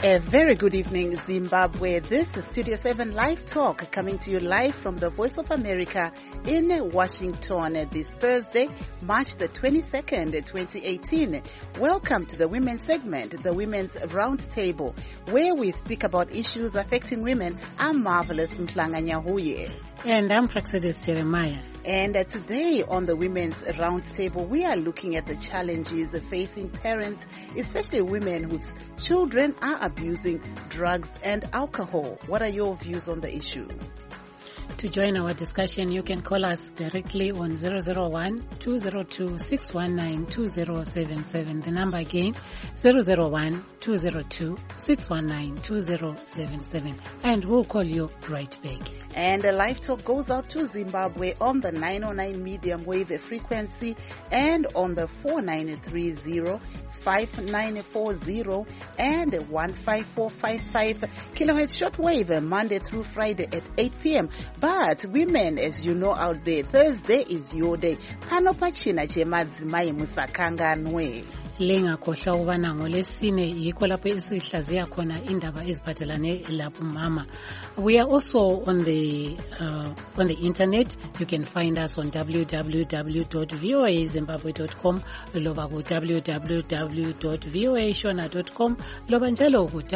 A very good evening, Zimbabwe. This is Studio 7 Live Talk coming to you live from the Voice of America in Washington this Thursday, March the 22nd, 2018. Welcome to the women's segment, the Women's Roundtable, where we speak about issues affecting women. I'm Marvelous Mhlanga Nyahuye. And I'm Praxedis Jeremiah. And today on the Women's Roundtable, we are looking at the challenges facing parents, especially women whose children are abusing drugs and alcohol. What are your views on the issue? To join our discussion, you can call us directly on 001-202-619-2077. The number again, 001-202-619-2077. And we'll call you right back. And the live talk goes out to Zimbabwe on the 909 medium wave frequency and on the 4930, 5940 and 15455 kilohertz shortwave Monday through Friday at 8 p.m. But women, as you know out there, Thursday is your day. Pano pachina chemadzimai musakanganwe. Lingakhohlwa ukubana ngolesine yikho lapho esihlaziya khona indaba eziphathelane lapho mama. We are also on the internet. You can find us on www.voazimbabwe.com, loba ku www.voashona.com, loba njalo ku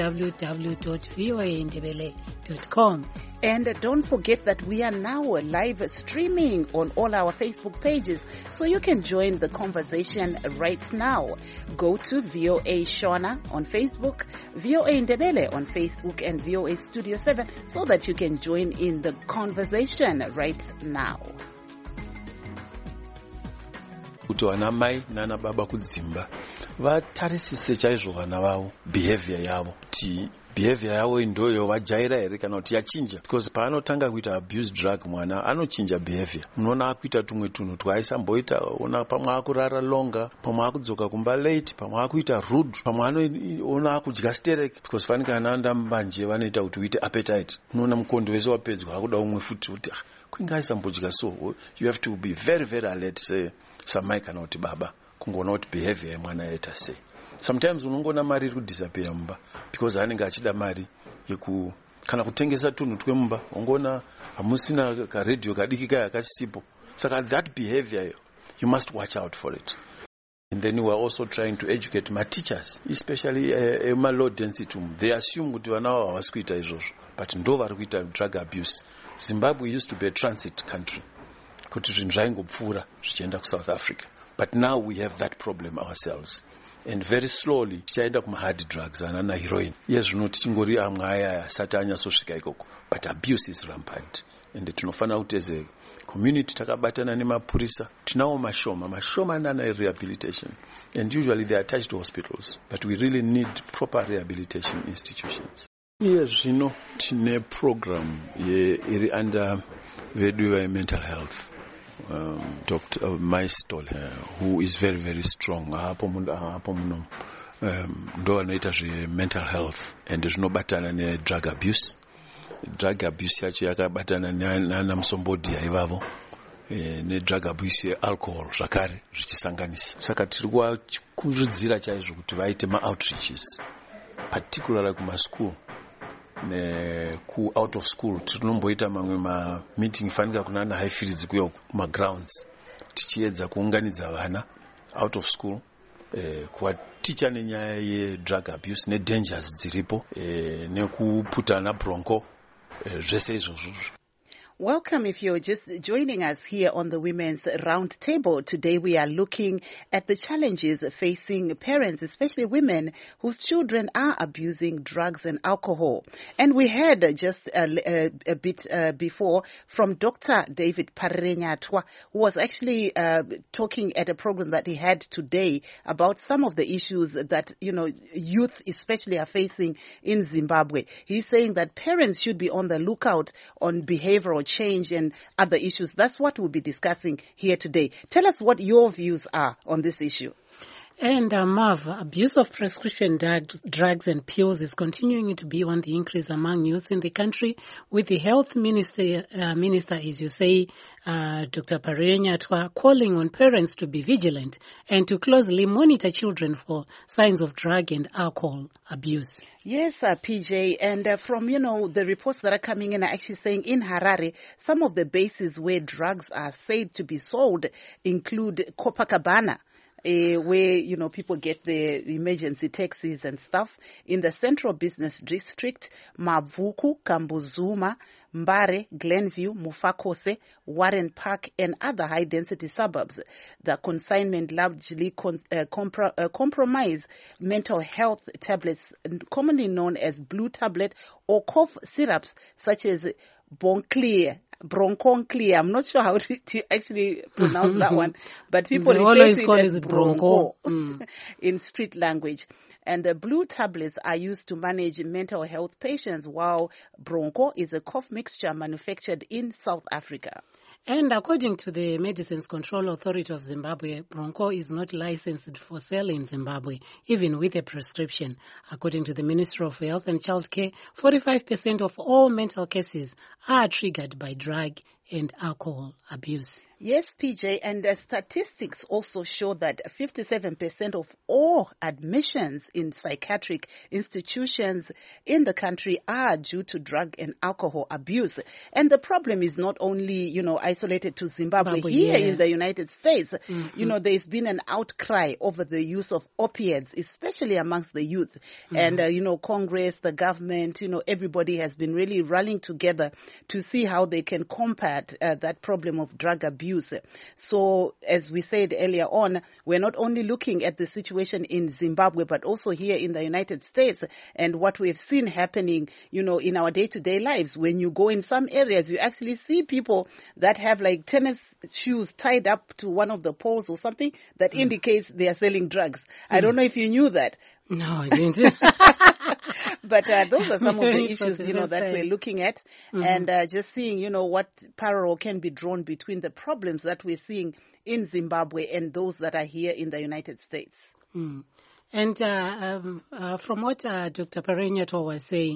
www.voaindebele.com. And don't forget that we are now live streaming on all our Facebook pages, so you can join the conversation right now. Go to VOA Shona on Facebook, VOA Indebele on Facebook, and VOA Studio 7 so that you can join in the conversation right now. Kuti vana mai nana baba kudzimba vatarisise chaizvo vana vavo behavior yavo kuti behavior yavo ndoyo vajaira here kana kuti yachinja, because paanotanga kuita abuse drug mwana anochinja behavior. Munoona akuita tumwe tunhu twaisamboita, ona pamwe akurara longa, pamwe akudzoka kumba late, pamwe akuita rude, pamwe anoona akudya sterek, because fanika anaanda mbanje vanoita kuti uite appetite. Unoona mukondo wese wapedzwa akuda umwe futi kuti kwinga aisambodya. So you have to be very very alert, say samai kana kuti baba kungoona kuti behavior yemwana yaita sei. Sometimes unongona mari iri kudisappear mumba because anenge achida mari yeku kana kutengesa tunhu twemumba, ungona hamusina karedhiyo kadiki kaya kachisipo. Saka that behavior you must watch out for it. And then we are also trying to educate my teachers, especially low density. They assume kuti vana vavo havasi kuita izvozvo, but ndo vari kuita drug abuse. Zimbabwe used to be a transit country, kuti zvinhu zvaingopfuura zvichienda kuSouth Africa, but now we have that problem ourselves. And very slowly tichaenda kuma-hard drugs anana heroin. Yezvino tichingori amwe aya asati anyasosvika ikoko, but abuse is rampant. And tinofanira kuti as a community takabatana nemapurisa, tinawo mashoma nana rehabilitation. And usually they are attached to hospitals, but we really need proper rehabilitation institutions. Yezvino tine program iri under Vedu mental health. Dr. Maistol, who is very, very strong. Ndo anoita mental health and zvinobatana ne-drug abuse. Drug abuse yacho yakabatana nana musombodi aivavo. Ne-drug abuse ye-alcohol zvakare zvichisanganisa. Saka tiri kukurudzira chaizvo kuti vaite ma-outreaches, particularly kuma-school. Ku out of school tinomboita mamwe meeting fanika kunana high fields kuyo kuma grounds tichiedza kuunganidza vana out of school kuwaticha nenyaya ye drug abuse ne dangers dziripo nekuputana bronco zvese izvozvo. Welcome if you're just joining us here on the Women's Roundtable. Today we are looking at the challenges facing parents, especially women whose children are abusing drugs and alcohol. And we heard just a bit before from Dr. David Parenyatwa, who was actually talking at a program that he had today about some of the issues that, youth especially are facing in Zimbabwe. He's saying that parents should be on the lookout on behavioral change and other issues. That's what we'll be discussing here today. Tell us what your views are on this issue. And Marv, abuse of prescription drugs and pills is continuing to be on the increase among youths in the country, with the health minister, as you say, Dr. Parenyatwa, calling on parents to be vigilant and to closely monitor children for signs of drug and alcohol abuse. Yes, PJ, and from, the reports that are coming in are actually saying in Harare, some of the bases where drugs are said to be sold include Copacabana, where, people get their emergency taxis and stuff. In the Central Business District, Mavuku, Kambuzuma, Mbare, Glenview, Mufakose, Warren Park, and other high-density suburbs. The consignment largely compromise mental health tablets, commonly known as blue tablet or cough syrups, such as Bronchonclear. I'm not sure how to actually pronounce that one, but people refer to it as Broncho in street language. And the blue tablets are used to manage mental health patients, while Broncho is a cough mixture manufactured in South Africa. And according to the Medicines Control Authority of Zimbabwe, Broncho is not licensed for sale in Zimbabwe, even with a prescription. According to the Ministry of Health and Childcare, 45% of all mental cases are triggered by drug and alcohol abuse. Yes, PJ, and the statistics also show that 57% of all admissions in psychiatric institutions in the country are due to drug and alcohol abuse. And the problem is not only, isolated to Zimbabwe. Here in the United States, there's been an outcry over the use of opiates, especially amongst the youth. And, Congress, the government, everybody has been really rallying together to see how they can combat that problem of drug abuse. So, as we said earlier on, we're not only looking at the situation in Zimbabwe, but also here in the United States, and what we've seen happening, in our day-to-day lives. When you go in some areas, you actually see people that have like tennis shoes tied up to one of the poles or something that indicates they are selling drugs. I don't know if you knew that. No, I didn't. But those are some of the issues, that we're looking at, and just seeing, what parallel can be drawn between the problems that we're seeing in Zimbabwe and those that are here in the United States. And from what Dr. Parenyatwa was saying,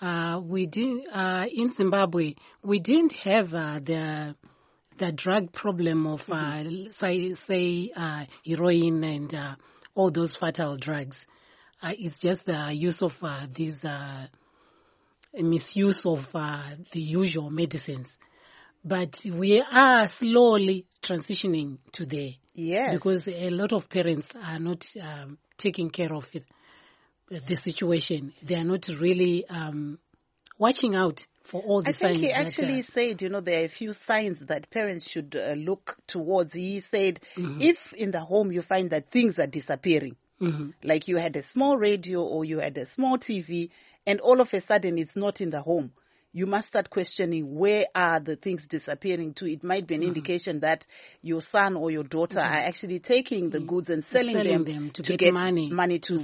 in Zimbabwe, we didn't have the drug problem of, say, heroin and all those fatal drugs. It's just the use of these misuse of the usual medicines. But we are slowly transitioning to there. Yes. Because a lot of parents are not taking care of the situation. They are not really watching out for all the signs. I think he actually said, there are a few signs that parents should look towards. He said, if in the home you find that things are disappearing, like you had a small radio or you had a small TV, and all of a sudden it's not in the home, you must start questioning where are the things disappearing to. It might be an indication that your son or your daughter are actually taking the goods and selling them to get money to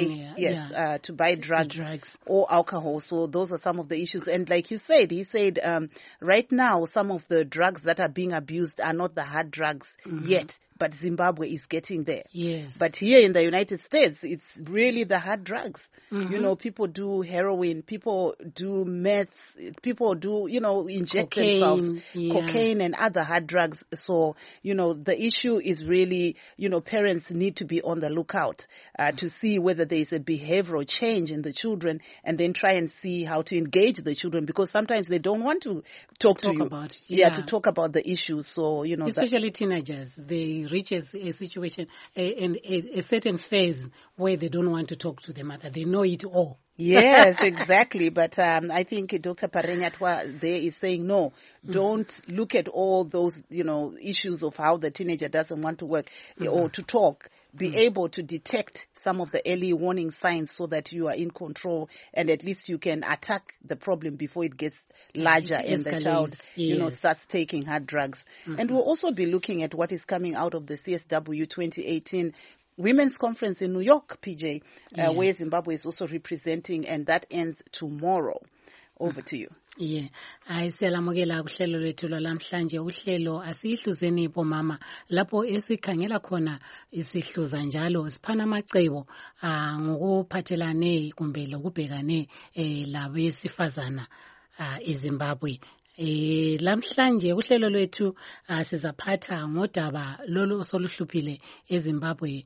buy to buy drugs or alcohol. So those are some of the issues. And like you said, he said right now some of the drugs that are being abused are not the hard drugs yet. But Zimbabwe is getting there. Yes. But here in the United States, it's really the hard drugs. People do heroin, people do meth, people do, inject themselves, cocaine and other hard drugs. So, the issue is really, parents need to be on the lookout to see whether there is a behavioral change in the children, and then try and see how to engage the children, because sometimes they don't want to talk to you. About it. To talk about the issues. So, especially teenagers, they reaches a situation in a certain phase where they don't want to talk to the mother. They know it all. Yes, exactly. But I think Dr. Parenyatwa there is saying, no, don't look at all those, issues of how the teenager doesn't want to work or to talk. Be able to detect some of the early warning signs so that you are in control, and at least you can attack the problem before it gets larger and the child, starts taking hard drugs. And we'll also be looking at what is coming out of the CSW 2018 Women's Conference in New York, PJ, where Zimbabwe is also representing, and that ends tomorrow. Over to you. Yeah, siyalamukela kuhlelo lwethu lwalamhlanje. Uhlelo asihluzeni bomama lapho esikhangela khona isihluza njalo siphana amacebo ngokuphathelane kumbe lokubhekane labesifazana eZimbabwe. Lamhlanje uhlelo lwethu sizaphatha ngodaba lolu osoluhluphile eZimbabwe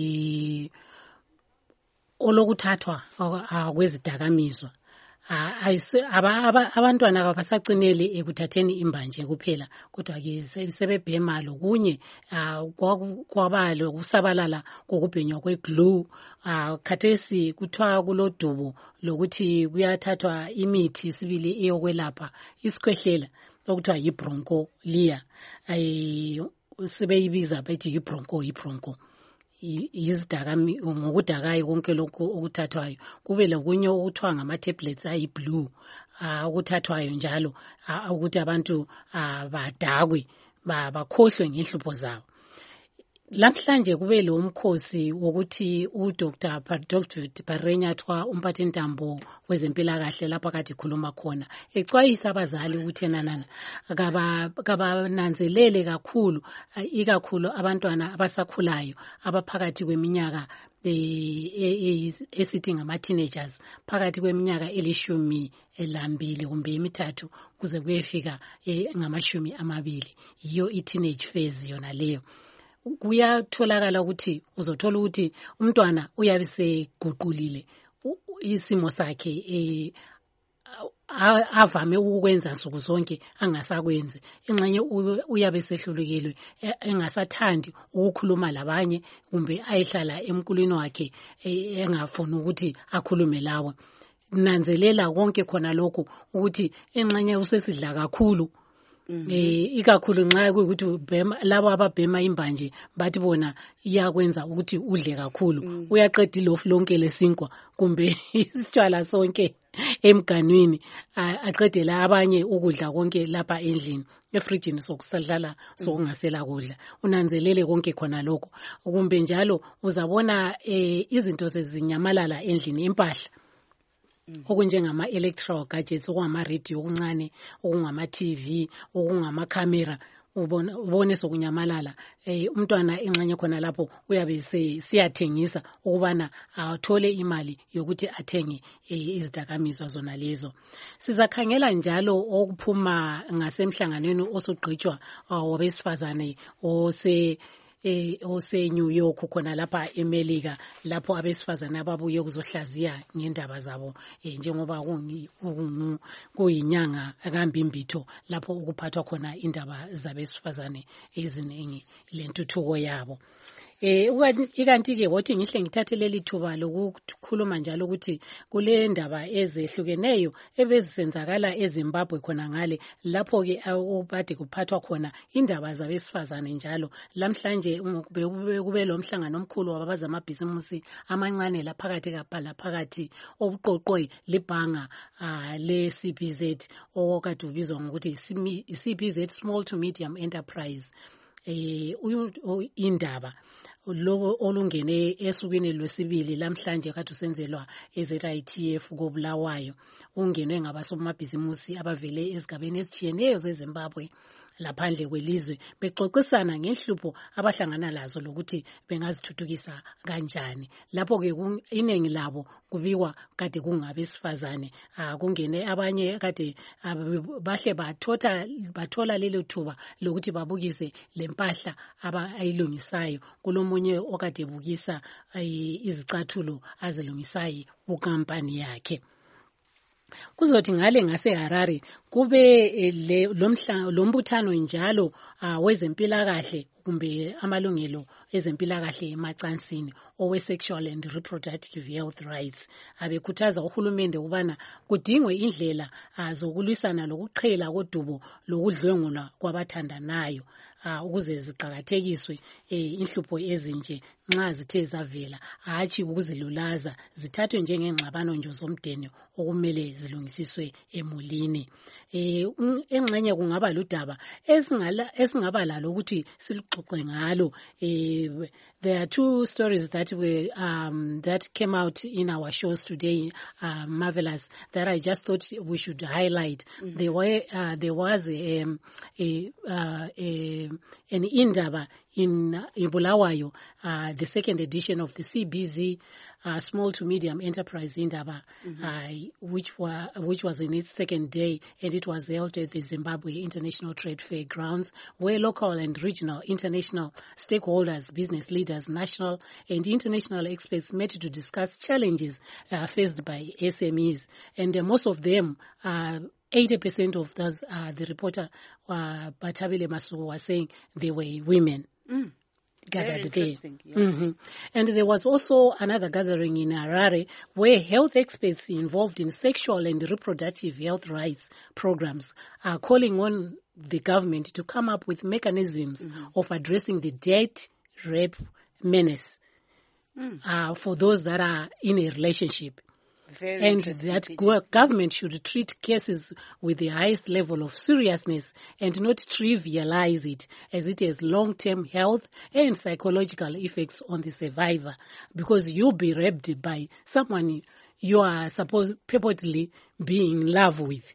olokuthathwa kwezidakamizwa. Abantwana abasacineli ekuthatheni imbanje kuphela kodwa ke sebebhema lokunye kwabalo kusabalala kokubhenywa kweglue. Khathesi kuthiwa kulodubo lokuthi kuyathathwa imithi sibili eyokwelapha isikhwehlela okuthiwa yibroncholia, sebeyibiza bethi yibroncho ngokudakayo konke lokhu okuthathwayo. Kube lokunye okuthiwa ngama-tablets ayi-blue okuthathwayo njalo ukuthi abantu badakwe bakhohlwe ngenhlupho zabo. Lamhlanje kube lo mkhosi wokuthi uDr. Barrenyathwa umphathintambo wezempilakahle lapha kade khuluma khona exwayisa abazali ukuthi kabananzelele kakhulu ikakhulu abantwana abasakhulayo abaphakathi kweminyaka esithi ngama-teenagers, phakathi kweminyaka 12 kumbe 13 kuze kuyefika ngama-20. Yiyo i-teenage phase yona leyo. Kuyatholakala ukuthi uzothola ukuthi umntwana uyabe seguqulile isimo sakhe avame ukwenza nsuku zonke angasakwenzi. Ingxenye uyabe sehlulekile engasathandi ukukhuluma labanye kumbe ayehlala emkulwini wakhe engafuni ukuthi akhulume lawe. Nanzelela konke khona lokho ukuthi engxenye usesidla kakhulu. Ikakhulu nxa kuyikuthi labo ababhema imbanje bathi bona iyakwenza ukuthi udle kakhulu. Uyaqeda ilofu lonke lesinkwa kumbe isitshwala sonke emganwini aqedela abanye ukudla konke lapha endlini efrijini sokusadlala sokungasela kudla. Unanzelele konke khona lokho. Kumbe njalo uzabona izinto sezinyamalala endlini, impahla okunjengama-electoral gadgets, okungama-radio okuncane, okungama-TV, okungama-camera, ubone sokunyamalala. Umntwana engxenye khona lapho uyabe siyathengisa ukubana athole imali yokuthi athenge izidakamizwa zona lezo. Sizakhangela njalo okuphuma ngasemhlanganweni osugqitshwa wabesifazane ose New York khona lapha eMelika, lapho abesifazana ababuye ukuzohlaziya ngendaba zabo njengoba kuyinyanga kaMbimbitho lapho ukuphathwa khona indaba zabesifazane eziningi lentuthuko yabo. Ikanti-ke wothi ngihle ngithathe leli thuba lokukhuluma njalo ukuthi kule ndaba ezehlukeneyo ebezisenzakala eZimbabwe khona ngale lapho-ke obade kuphathwa khona indaba zabesifazane njalo. Lamhlanje kube lo mhlangano omkhulu wabazamabhizimusi amancane laphakathi obuqoqwe libhanga le-CBZ okade ubizwa ngokuthi CBZ, Small to Medium Enterprise. Indaba lobo olungene esukwini lwesibili lamhlanje kade usenzelwa eZITF koBulawayo, ungenwe ngabasomabhizimusi abavele ezigabeni ezitshiyeneyo zeZimbabwe laphandle kwelizwe bexoxisana ngenhlupho abahlangana lazo lokuthi bengazithuthukisa kanjani. Lapho-ke iningi labo kubikwa kade kungabesifazane. Kungene abanye kade bahle bathola lelo thuba lokuthi babukise lempahla ayilungisayo. Kulomunye okade bukisa izicathulo azilungisayo kukampani yakhe. Kuzothi ngale ngaseHarare kube lombuthano njalo wezempilakahle kumbe amalungelo ezempilakahle emacansini owe-sexual and reproductive health rights. Abekhuthaza uhulumende ukubana kudingwe indlela zokulwisana lokuqhela kodubo lokudlwengula kwabathandanayo ukuze ziqhakathekiswe inhlupho ezinje nxa zithe zavela hatshi ukuzilulaza zithathwe njengengxabano nje zomdeni okumele zilungisiswe emulini. Engxenye kungaba ludaba esingaba lalo ukuthi siluxoxe ngalo. There are two stories that were that came out in our shows today, Marvelous, that I just thought we should highlight. There was an indaba in Bulawayo, the second edition of the CBZ Small to Medium Enterprise Indaba, which was in its second day, and it was held at the Zimbabwe International Trade Fair grounds, where local and regional, international stakeholders, business leaders, national and international experts met to discuss challenges faced by SMEs, and most of them 80% of those, the reporter Batabile Masuku was saying they were women. Gathered there. Yeah. And there was also another gathering in Harare where health experts involved in sexual and reproductive health rights programs are calling on the government to come up with mechanisms of addressing the debt rape menace for those that are in a relationship. And that government should treat cases with the highest level of seriousness and not trivialize it, as it has long-term health and psychological effects on the survivor, because you'll be raped by someone you are supposed purportedly being in love with.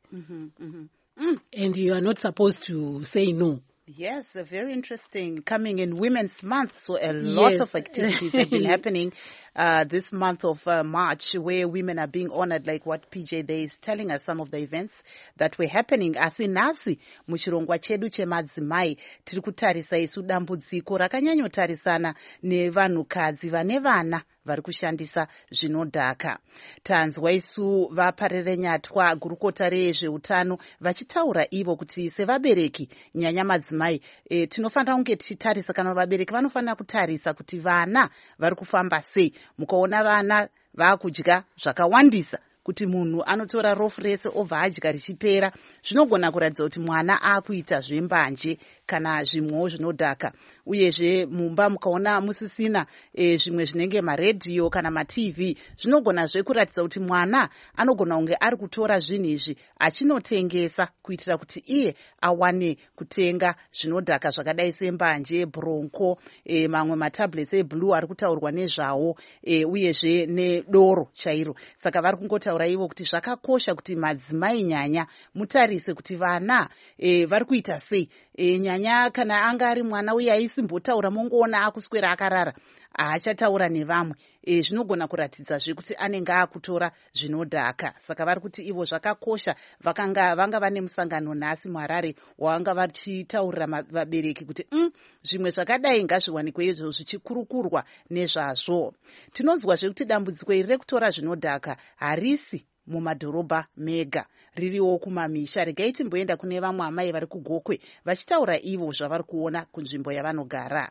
And you are not supposed to say no. Yes, very interesting. Coming in Women's Month, so a lot of activities have been happening this month of March, where women are being honored, like what PJ there is telling us, some of the events that were happening. Asi nasi muchirongwa chedu chemadzimai tiri kutarisa isu dambudziko rakanyanyotarisana nevanhukadzi vane vana vari kushandisa zvinodhaka. Tanzwa isu vaparerenyatwa gurukota rezveutano vachitaura ivo kuti sevabereki nyanya madzimai tinofanira kunge tichitarisa, kana vabereki vanofanira kutarisa kuti vana vari kufamba sei. Mukaona vana vakudya zvakawandisa, kuti munhu anotora rofu rese obva adya richipera, zvinogona kuratidza kuti mwana akuita zvembanje kana zvimwewo zvinodhaka. Uyezve mumba mukaona musisina zvimwe zvinenge maredhiyo kana matv, zvinogonazve kuratidza kuti mwana anogona kunge ari kutora zvinhu izvi achinotengesa kuitira kuti iye awane kutenga zvinodhaka zvakadai sembanje, bronco, mamwe matablets eblue ari kutaurwa nezvawo, uyezve nedoro chairo. Saka vari kungotaura ivo kuti zvakakosha kuti madzimai nyanya mutarise kuti vana vari kuita sei. Nyanya kana anga ari mwana uye aisimbotaura, mongoona akuswera akarara, haachataura nevamwe. Zvinogona kuratidzazve kuti anenge akutora zvinodhaka. Saka vari kuti ivo zvakakosha. Vanga vane musangano nhasi muHarare wavanga vachitaurira vabereki kuti zvimwe zvakadai ngazviwanikwe izvo zvichikurukurwa nezvazvo. Tinonzwazve kuti dambudziko iri rekutora zvinodhaka harisi mumadhorobha mega, ririwo kumamisha. Regai timboenda kune vamwe amai vari kuGokwe vachitaura ivo zvavari kuona kunzvimbo yavanogara.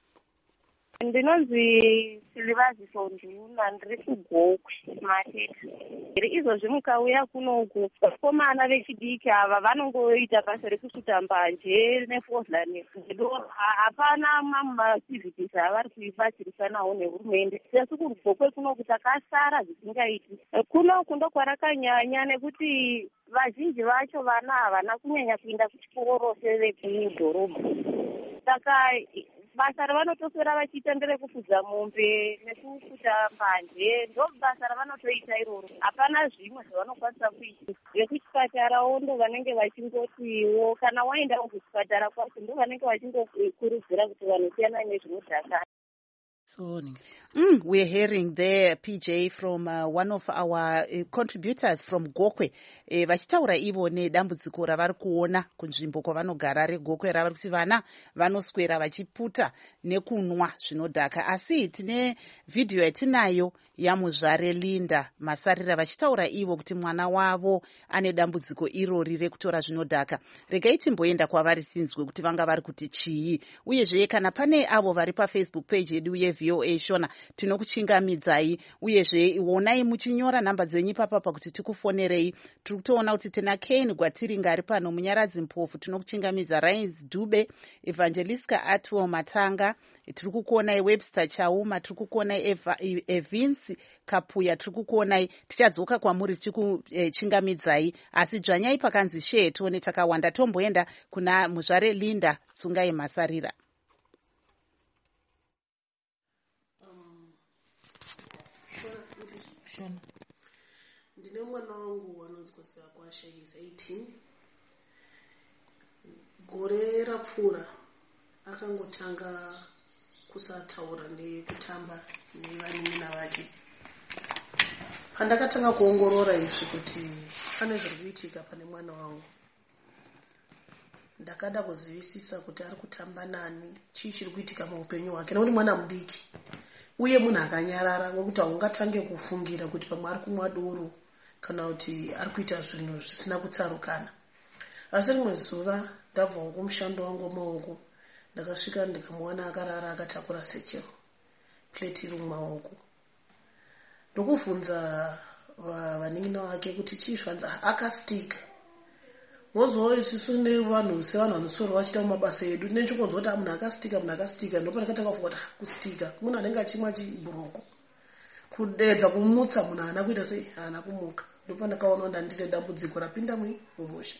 Ndinonzi Silivazi Sonduna, ndiri kuGokwe Matete. Izvozvi mukauya kunoku vakomana vechidiki ava vanongoita basa rekusuta mbanje nefodhlani nedoro. Hapana maactivities avari kuibatsirisanawo nehurumende. Asi kuGokwe kunoku takasara zvisingaiti. Kunoku ndokwarakanyanya nekuti vazhinji vacho vana havana kunyanya kuenda kuchikoro sevekudhorobha. Saka basa ravanotoswera vachiita nderekufudza mombe nekufuta mbanje, ndo basa ravanotoita iroro. Hapana zvimwe zvavanokwanisa kuita. Vekuchipatarawo ndo vanenge vachingotiwo, kana waendawo kuchipatara kwacho ndo vanenge vachingokurudzira kuti vanosiyana nezvinodhaka. We're hearing there, PJ, from one of our contributors from Gokwe. Vachitaura ivo nedambudziko ravari kuona kunzvimbo kwavanogara reGokwe, ravari kuti vana vanoswera vachiputa nekunwa zvinodhaka. Asi tine vhidhiyo yatinayo yamuzvare Linda Masarira vachitaura ivo kuti mwana wavo ane dambudziko irori rekutora zvinodhaka. Regai timboenda kwavari tinzwe kuti vanga vari kuti chii. Uyezve kana pane avo vari paFacebook page yedu VOA Shona tinokuchingamidzai uyezve onai muchinyora nhamba dzenyu ipapa kuti tikufonerei. Tiri kutoona kuti tina Kane Gwatiringa ari pano, Munyaradzi Mpofu tinokuchingamidza, Rains Dube, Evangelisca Atwell Matanga, tiri kukuonai Webster Chauma, tiri kukuonai Evins Kapuya, tiri kukuonai. Tichadzoka kwamuri tichikuchingamidzai, asi dzvanyai pakanzi share tione takawanda. Tomboenda kuna muzvare Linda Tsungai Masarira. Ndine mwana wangu anonzi Kwasha is 18. Gore rapfuura akangotanga kusataura nekutamba nevanun'una vake. Pandakatanga kuongorora izvi kuti pane zviri kuitika pane mwana wangu, ndakada kuzivisisa kuti ari kutamba nani, chii chiri kuitika muupenyu hwake, nekuti mwana mudiki uye munhu akanyarara wekuti haungatange kufungira kuti pamwe ari kumwa doro kana kuti ari kuita zvinhu zvisina kutsarukana. Asi rimwe zuva ndabvawo kumushando wangu wamaoko, ndakasvika ndikamuona akarara akatakura sechero, pleti iri mumaoko. Ndokubvunza vaning'ina wake kuti chii zvanzi, akastika. Mozowo isusu nevanhu sevanhu vanosoro vachita mumabasa edu nechikonzwa kuti munhu akastika, ndipo ndakatanga kufunga kuti kustika munhu anenge achimwa chiburoko, kudedza kumutsa munhu haana kuita sei, haana kumuka. Ndipo ndakaona ndandine dambudziko rapinda mumusha.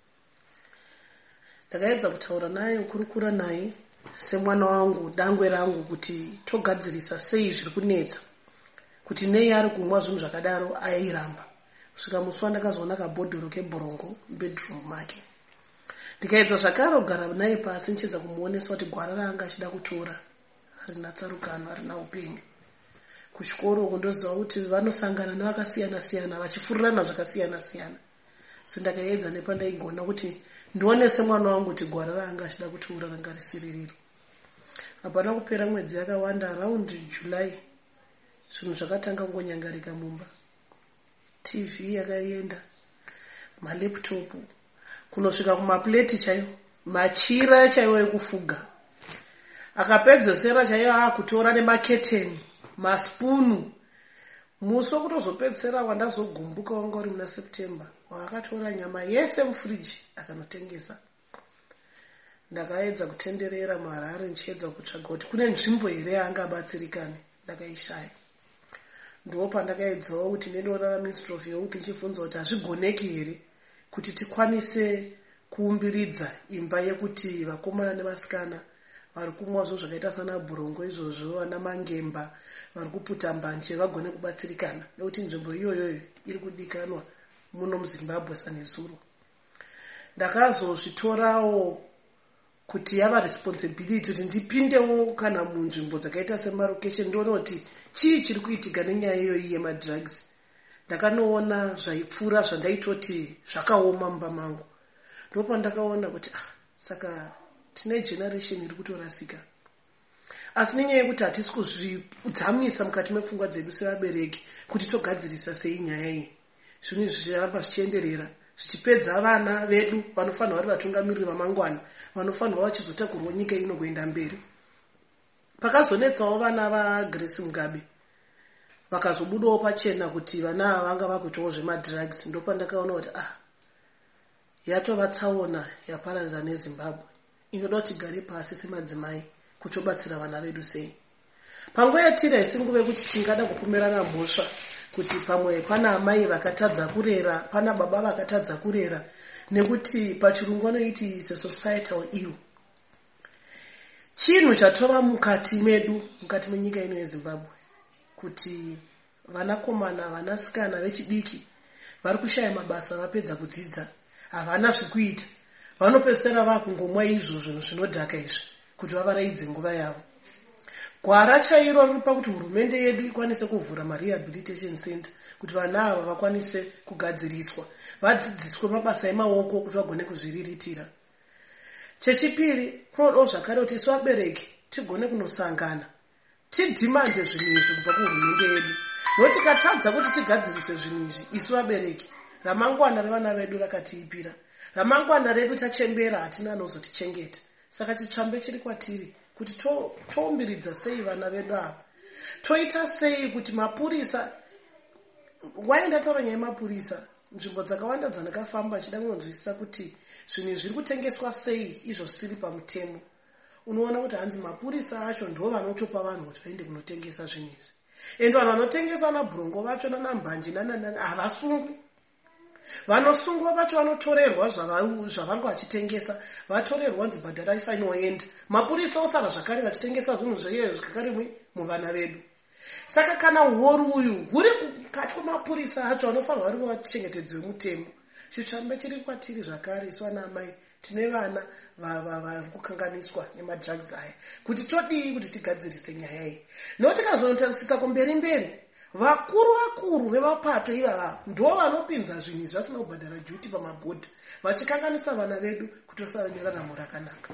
Ndakaedza kutaura naye, kukurukura naye semwana wangu, dangwe rangu, kuti togadzirisa sei zviri kunetsa, kuti nei ari kumwa zvinhu zvakadaro airamba. Kusvika musi wandakazoona kabhodhoro kebhorongo bedroom make. Ndikaedza zvakare kugara naye pasi nichedza kumuonesa kuti gwara ranga achida kutora harina tsarukano, harina upenyu. Kuchikoro uko ndoziva kuti vanosangana nevakasiyana-siyana vachifurirana zvakasiyana-siyana. Sindakaedza nepandaigona kuti ndionese mwana wangu kuti gwara ranga achida kutora ranga risiri riro. Hapana kupera mwedzi yakawanda, around July, zvinhu zvakatanga kungonyangarika mumba. TV yakaenda, malaptop, kunosvika kumapleti chaiwo, machira chaiwo ekufuga. Akapedzesera chaiwo akutora nemaketeni, maspunu. Musi wokutozopedzesera wandazogumbuka wanga uri muna September, wakatora nyama yese mufriji akanotengesa. Ndakaedza kutenderera maHarare nichiedza kutsvaga kuti kune nzvimbo here yaangabatsirikane, ndakaishaya. Ndipo pandakaedzawo kuti nedora raMinistry of Health ndichibvunza kuti hazvigoneki here kuti tikwanise kuumbiridza imba yekuti vakomana nevasikana vari kumwazvo zvakaita sana bhurongo izvozvo, vana mangemba, vari kuputa mbanje vagone kubatsirikana, nekuti nzvimbo iyoyo iri kudikanwa muno muZimbabwe sanezuro. Ndakazozvitorawo kuti yava responsibility kuti ndipindewo kana munzvimbo dzakaita semarokesheni ndione kuti chii chiri kuitika nenyaya iyoyi yemadrugs. Ndakanoona zvaipfuura zvandaitoti zvakaoma mumba mangu. Ndipo ndakaona kuti saka tine generation iri kutorasika. Asi nenyaya yekuti hatisi kuzvidzamisa mukati mepfungwa dzedu sevabereki kuti togadzirisa sei nyaya iyi, zvinhu zvicharamba zvichienderera zvichipedza vana vedu vanofanirwa vari vatungamiriri vamangwana, vanofanirwa vachizotakurwa nyika ino kuenda mberi. Pakazonetsawo vana vaGrace Mugabe vakazobudawo pachena kuti vana vanga vakuitawo zvemadrugs. Ndipo ndakaona kuti yatova tsaona yapararira neZimbabwe, inoda kuti tigare pasi semadzimai kutobatsira vana vedu sei. Panguva yatiri isinguve kuti tingada kupomerana mhosva kuti pamwe pana amai vakatadza kurera, pana baba vakatadza kurera, nekuti pachirungu vanoiti it's a societal ill. Chinhu chatova mukati medu, mukati menyika ino yeZimbabwe, kuti vanakomana vanasikana vechidiki vari kushaya mabasa vapedza kudzidza, havana zvekuita, vanopedzisira vakungomwa izvo zvinhu zvinodhaka izvi kuti vavaraidze nguva yavo. Gwara chairo riri pakuti hurumende yedu ikwanise kuvhura marehabilitation center kuti vana ava vakwanise kugadziriswa, vadzidziswe mabasa emaoko kuti vagone kuzviriritira. Chechipiri, kunodawo zvakare kuti isu vabereki tigone kunosangana tidhimande zvinhu izvi kubva kuhurumende yedu, nokuti tikatadza kuti tigadzirise zvinhu izvi isu vabereki, ramangwana revana vedu rakatiipira, ramangwana redu tachembera hatina anozotichengeta. Saka chitsvambe chiri kwatiri kuti toumbiridza sei vana vedu ava, toita sei kuti mapurisa, waindataura nyaya yemapurisa, nzvimbo dzakawanda dzandakafamba chida kunonzwisisa kuti zvinhu zviri kutengeswa sei izvo zvisiri pamutemo. Unoona kuti hanzi mapurisa acho ndo vanotopa vanhu kuti vaende kunotengesa zvinhu izvi, ende vanhu vanotengesa nabhurongo vacho nanambanje havasungwi. Vanosungwa vacho vanotorerwa zvavanga vachitengesa, vatorerwa nzi bhadharai faini woenda. Mapurisa osara zvakare vachitengesa zvinhu zvaiye zvakare muvana vedu. Saka kana uhoru uyu huri kukati kwemapurisa acho vanofanirwa vari vachengetedzi vemutemo, chitsvamba chiri kwatiri zvakare isu vana amai tine vana vari kukanganiswa nemadrugs aya, kuti todii kuti tigadzirise nyaya iyi. Nokuti tikazonotarisisa kumberi vakuru vemapato ivava ndo vanopinza zvinhu izvi vasina kubhadhara juti pamabhodha, vachikanganisa vana vedu kuti vasava neraramo rakanaka.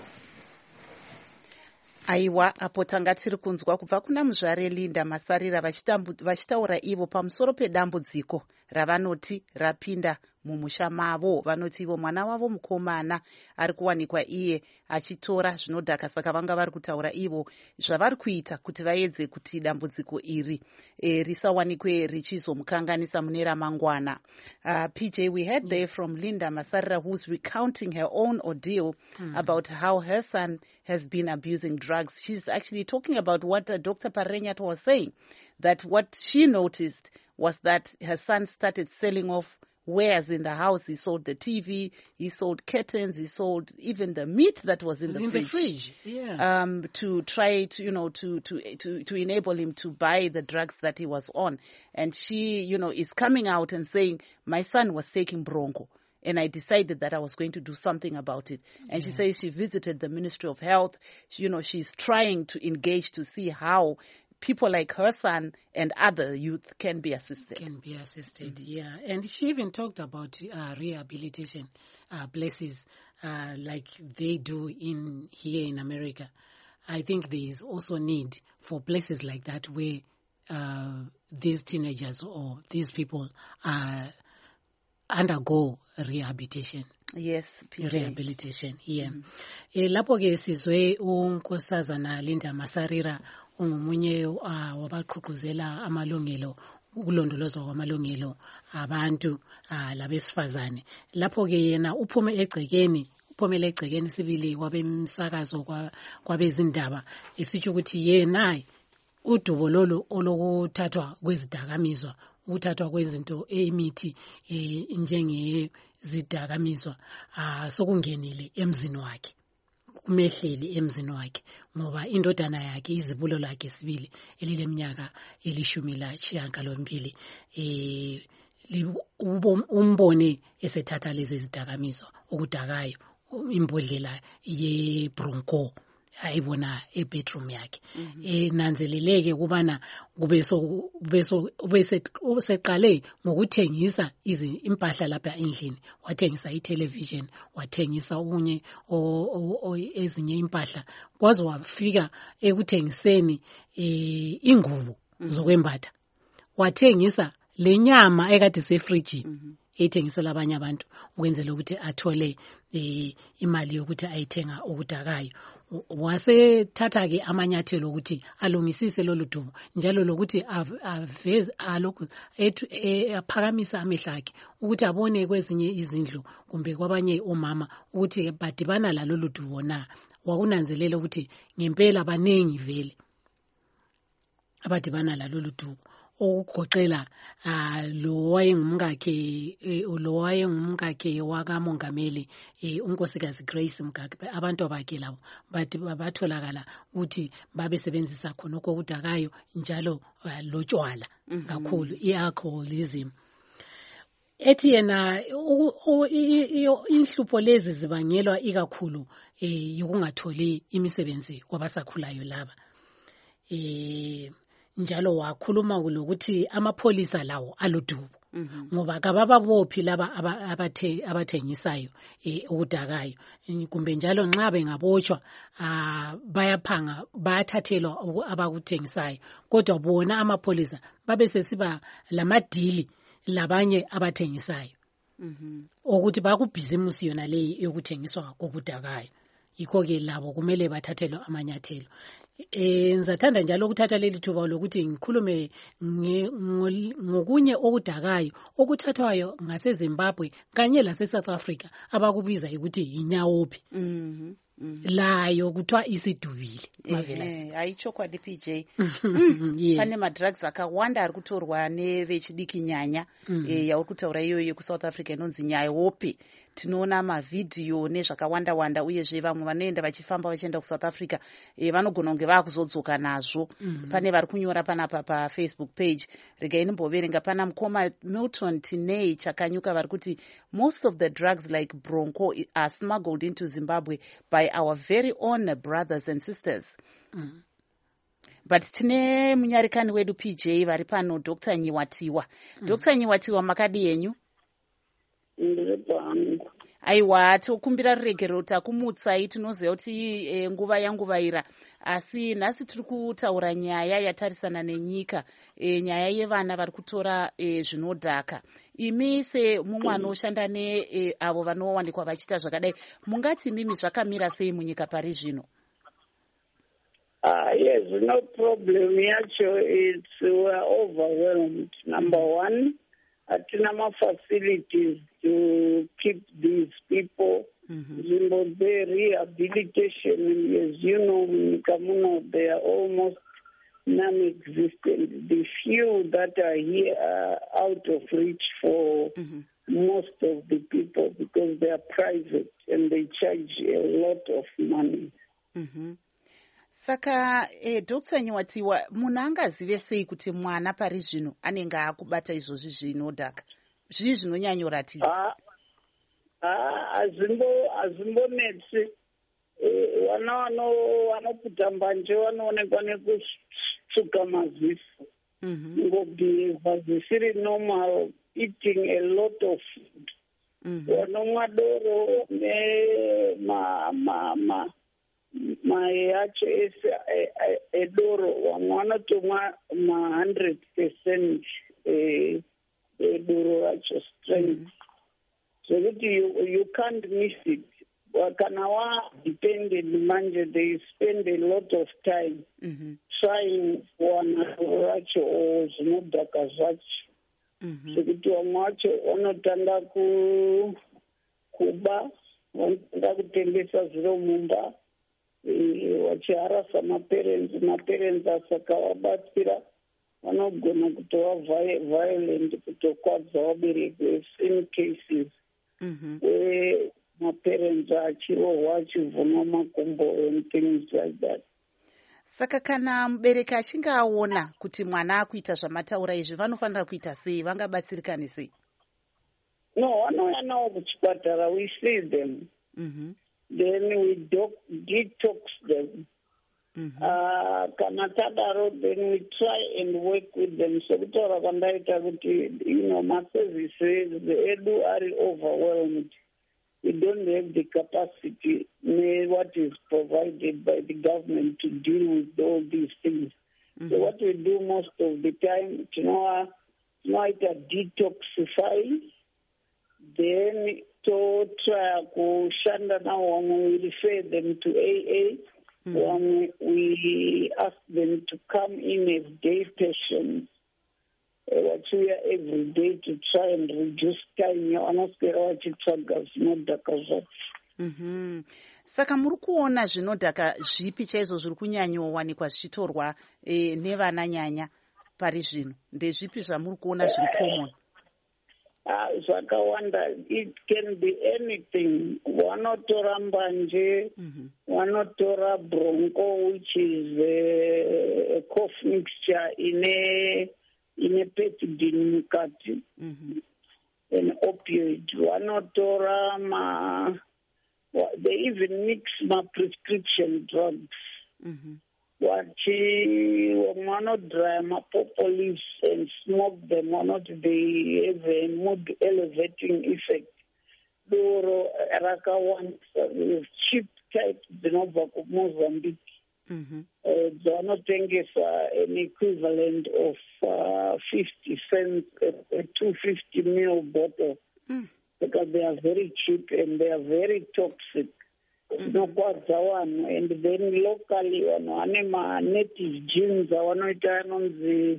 Aiwa, apo tanga tiri kunzwa kubva kuna muzvare Linda Masarira vachitaura ivo pamusoro pedambudziko ravanoti rapinda mumusha mavo. Vanoti ivo mwana wavo mukomana ari kuwanikwa iye achitora zvinodhaka, saka vanga vari kutaura ivo zvavari kuita kuti vaedze kuti dambudziko iri risawanikwe richizomukanganisa mune ramangwana. PJ, we heard there from Linda Masarira, who's recounting her own ordeal about how her son has been abusing drugs. She's actually talking about what Dr. Parenyat was saying, that what she noticed was that her son started selling off wares in the house. He sold the TV, he sold curtains, he sold even the meat that was in the fridge. Yeah. To try to, to enable him to buy the drugs that he was on. And she, is coming out and saying, my son was taking Bronco, and I decided that I was going to do something about it. And she says she visited the Ministry of Health. She's trying to engage to see how people like her son and other youth can be assisted. Yeah. And she even talked about rehabilitation places like they do here in America. I think there is also need for places like that where these teenagers or these people undergo rehabilitation. Yes, PJ. Rehabilitation, yeah. Lapho ke sizwe unkosazana Linda Masarira ungumunye wabaqhuquzela amalungelo, ukulondolozwa kwamalungelo abantu labesifazane. Lapho ke yena uphumele egcekeni sibili kwabemsakazo kwabezindaba esitsho ukuthi yena udubo lolu olokuthathwa kwezidakamizwa, ukuthathwa kwezinto imithi njengezidakamizwa sokungenile emzini wakhe, kumehleli emzini wakhe, ngoba indodana yakhe izibulo lakhe sibili elileminyaka 12 umbone esethatha lezi zidakamizwa okudakayo, imbodlela yeBronco ayibona ebedroom yakhe. Nanzeleleke kubana seqale ngokuthengisa impahla lapha endlini, wathengisa itelevision, wathengisa unye ezinye impahla, kwaze wafika ekuthengiseni ingubo zokwembatha, wathengisa lenyama ekade sefridge ethengisela abanye abantu ukwenzela ukuthi athole imali yokuthi ayithenga okudakayo. Wasethatha ke amanyathelo ukuthi alungisise lolu dubo, njalo lokuthi aphakamisa amehlo akhe ukuthi abone kwezinye izindlu kumbe kwabanye omama ukuthi badibana lalolu dubo na. Wakunanzelela ukuthi ngempela banengi vele abadibana lalolu dubo, okugoqela lo wayengumkakhe wakamongameli unkosikazi Grace Mgagbe. Abantu bakhe labo batholakala ukuthi babesebenzisa khonokho okudakayo njalo lotshwala kakhulu, i-alcoholism. Ethi yena inhlupho lezi zibangelwa ikakhulu yokungatholi imisebenzi kwabasakhulayo laba. Njalo wakhuluma lokuthi amapholisa lawo aludubo, ngoba kabababophi laba abathengisayo okudakayo, kumbe njalo nxa bengabotshwa bayaphanga bayathathelwa abakuthengisayo, kodwa bona amapholisa babe sesiba lamadili labanye abathengisayo ukuthi bakubhizimusi yona leyi yokuthengiswa kokudakayo. yikho-ke labo kumele bathathelwe amanyathelo. Ngizathanda njalo ukuthatha leli thuba lokuthi ngikhulume ngokunye okudakayo okuthathwayo ngaseZimbabwe kanye lase-South Africa abakubiza ukuthi yinyawophi. Layo kuthiwa isidubile Marvelous. Aichokwadi PJ. Pane madrugs akawanda ari kutorwa nevechidiki nyanya yauri kutaura iyoyo kuSouth Africa inonzi nyawope. Tinoona mavhidhiyo nezvakawanda wanda uyezve vamwe vanoenda vachifamba vachienda kuSouth Africa vanogona kunge vaakuzodzoka nazvo. Pane vari kunyora panapa paFacebook page. Regai nimboverenga pana mukoma Milton Tinei chakanyuka vari kuti most of the drugs like Bronco are smuggled into Zimbabwe by our very own brothers and sisters. But tine munyarikani wedu PJ vari pano Dr. Nyiwatiwa. Dr. Nyiwatiwa makadi yenyu? Aiwa, tokumbira ruregero takumutsai tinoziva kuti nguva yanguvaira, asi nhasi tiri kutaura nyaya yatarisana nenyika, nyaya yevana vari kutora zvinodhaka. Imi semumwe anoshanda neavo vanowanikwa vachiita zvakadai, mungati mimi zvakamira sei munyika pari zvino? Yes, no problem yacho. We're overwhelmed. Number one, atina facilities to keep these people. Zimbabwe rehabilitation, as you know, they are almost non-existent. The few that are here are out of reach for most of the people because they are private and they charge a lot of money. Saka Dr. Nyiwatiwa, munhu angazive sei kuti mwana pari zvino anenge akubata izvozvi zvinodhaka? Zvii zvinonyanyoratidza? Hazimbonetsi. Vana vanopfuta mbanje vanoonekwa nekutsvuka maziso. Ngobhihevha zvisiri normal, eating a lot of food. Vanomwa doro mai acho ese edoro, vamwe vanotomwa 100% edoro racho strength. Zvekuti you can't miss it. Kana depended manje, they spend a lot of time trying kuwana doro racho or zvinodhaka zvacho. Zvekuti vamwe vacho vanotanga kuba, vanotanga kutengesa zviro mumba, vachiharasa maparents asakawabatsira, vanogona kutova violent, kutokwadza vabereki. We've seen cases where maparents achirohwa, achivhunwa makumbo and things like that. Saka kana mubereki achinge aona kuti mwana akuita zvamataura izvi, vanofanira kuita sei? Vangabatsirikane sei? No, vanouya nawo kuchipatara. We see them. Then we detox them. Kana tadaro, then we try and work with them. So kutaura kwandaita kuti, maservices edu are overwhelmed. We don't have the capacity, what is provided by the government to deal with all these things. So what we do most of the time, tinoita detoxify, then to try kushanda nao, we refer them to AA, we ask them to come in as day patients. We are every day to try and reduce time. Saka muri kuona zvinodhaka zvipi chaizvo zviri kunyanyowanikwa zvichitorwa nevana nyanya pari zvino? Ndezvipi zvamuri kuona zviri common? Zvakawanda. It can be anything. Vanotora mbanje, vanotora Bronco, which is a cough mixture in a pethidine mukati, an opioid. Vanotora they even mix prescription drugs. Vanodry propolis and smoke them, they have a mood elevating effect. Doro rakawanda with cheap type dzinobva kuMozambique. Vanotengesa an equivalent of 50 cents, a 250 ml bottle, because they are very cheap and they are very toxic. nokwadza vanhu, and then locally vanhu vane ma-native genes avanoita anonzi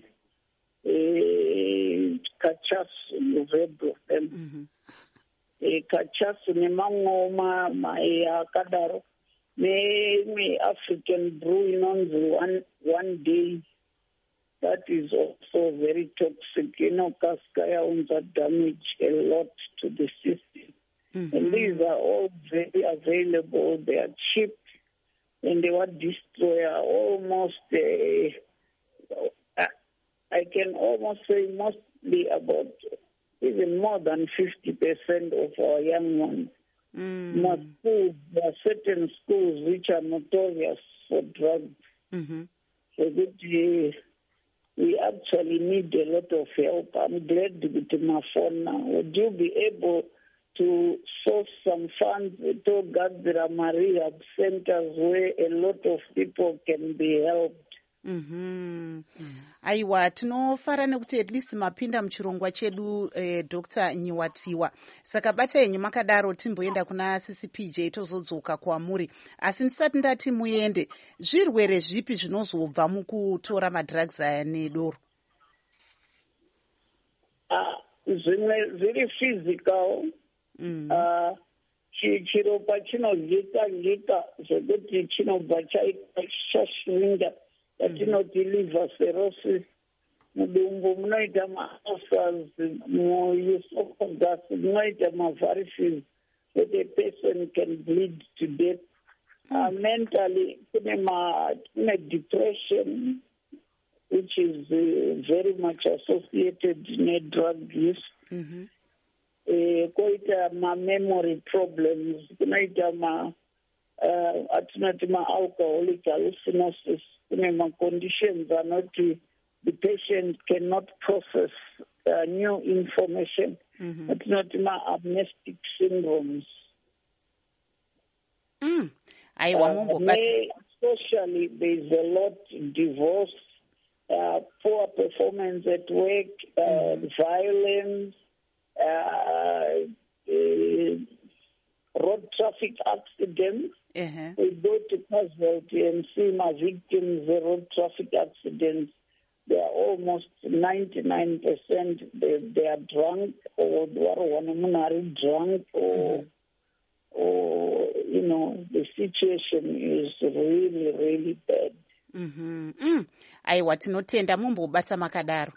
kachasu, you've heard of them. Kachasu nemamwewo akadaro, ne-African brew inonzi one day. That is also very toxic. Casca yaunza damage a lot to the system. And these are all very available. They are cheap, and they were destroyed almost, I can almost say mostly about even more than 50% of our young ones. Schools, there are certain schools which are notorious for drugs. So that we actually need a lot of help. I'm glad with my phone now. Would you be able to source some funds to Gadzira rehab centers where a lot of people can be helped? Aiwa, tinofara nekuti at least mapinda muchirongwa chedu Dr. Nyiwatiwa. Saka bata yenyu makadaro timboenda kuna CCPJ tozodzoka kwamuri. Asi ndisati ndati muende, zvirwere zvipi zvinozobva mukutora madrugs aya nedoro? Zvimwe zviri physical. Chiropa chinodzika zvekuti chinobva chashringa. Yatinoti liver cirrhosis, mudumbu munoita ma-ulcers, muesophagus munoita ma-varices, so the person can bleed to death. Mentally, kune depression, which is very much associated with drug use. Koita ma-memory problems, kunoita atinoti ma-alcoholic hallucinosis. Conditions are not the patient cannot process new information. It's not amnestic syndromes. Socially, there's a lot of divorce, poor performance at work, violence, road traffic accidents. We go to casualty and see my victims of road traffic accidents. They are almost 99%. They are drunk, or drunk, or the situation is really, really bad. Aiwa, tinotenda mumbobata makadaro.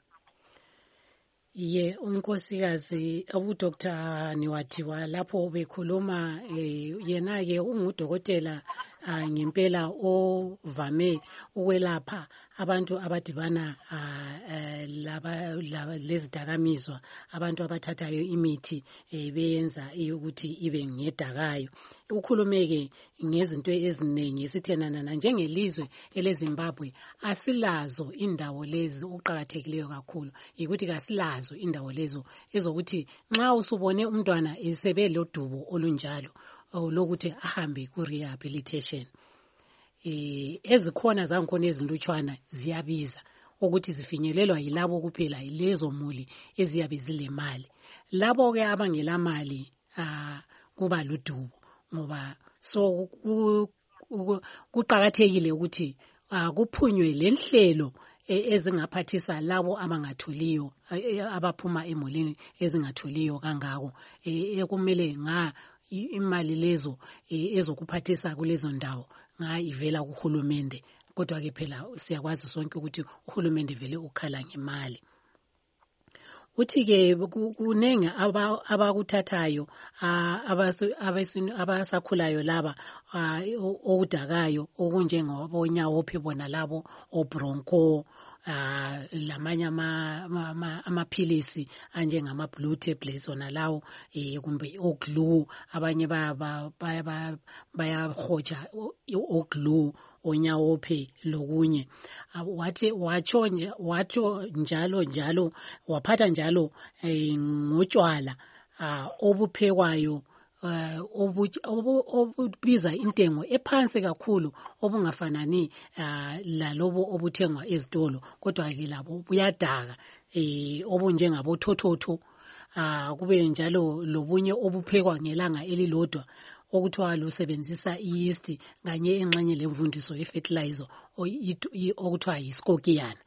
Unkosikazi uDr. Nyiwatiwa lapho bekhuluma yena-ke ungudokotela ngempela ovame ukwelapha abantu abadibana lezidakamizwa, abantu abathathayo imithi beyenza ukuthi ibe ngedakayo. Ukhulumeke ngezinto eziningi esithenana njengelizwe eleZimbabwe asilazo indawo lezi uqhakathekileyo kakhulu ukuthi kasilazo indawo lezo ezokuthi nxa usubone umntwana esebe lodubo olunjalo lokuthi ahambe ku rehabilitation. Ezikhona zangikhona ezilutshwana ziyabiza ukuthi zifinyelelwa yilabo kuphela, yilezo muli eziyabe zilemali. Labo ke abangela mali kuba ludubo, ngoba so kuqhakathekile ukuthi kuphunywe lenhlelo ezingaphathisa labo abangatholiyo, abaphuma emulini ezingatholiyo kangako, ekumele imali lezo ezokuphathisa kulezo ndawo ivela kuhulumende. Kodwa ke phela siyakwazi sonke ukuthi uhulumende vele ukhala ngemali. Uthi ke kunenge abakuthathayo abasakhulayo laba okudakayo okunjengabonyawophe bona labo obronco, lamanye amaphilisi anjengama blue tablets ona lawo kumbe oglue, abanye bayahoja oglue onyawophe lokunye. Watsho njalo waphatha njalo ngotshwala obuphekwayo obubiza intengo ephansi kakhulu, obungafanani lalobo obuthengwa ezitolo, kodwa ke labo buyadaka, obunjengabothotho, kube njalo lobunye obuphekwa ngelanga elilodwa okuthiwa lusebenzisa yeast kanye enxenye lemvundiso ye-fertilizer okuthiwa yi-skokiyana.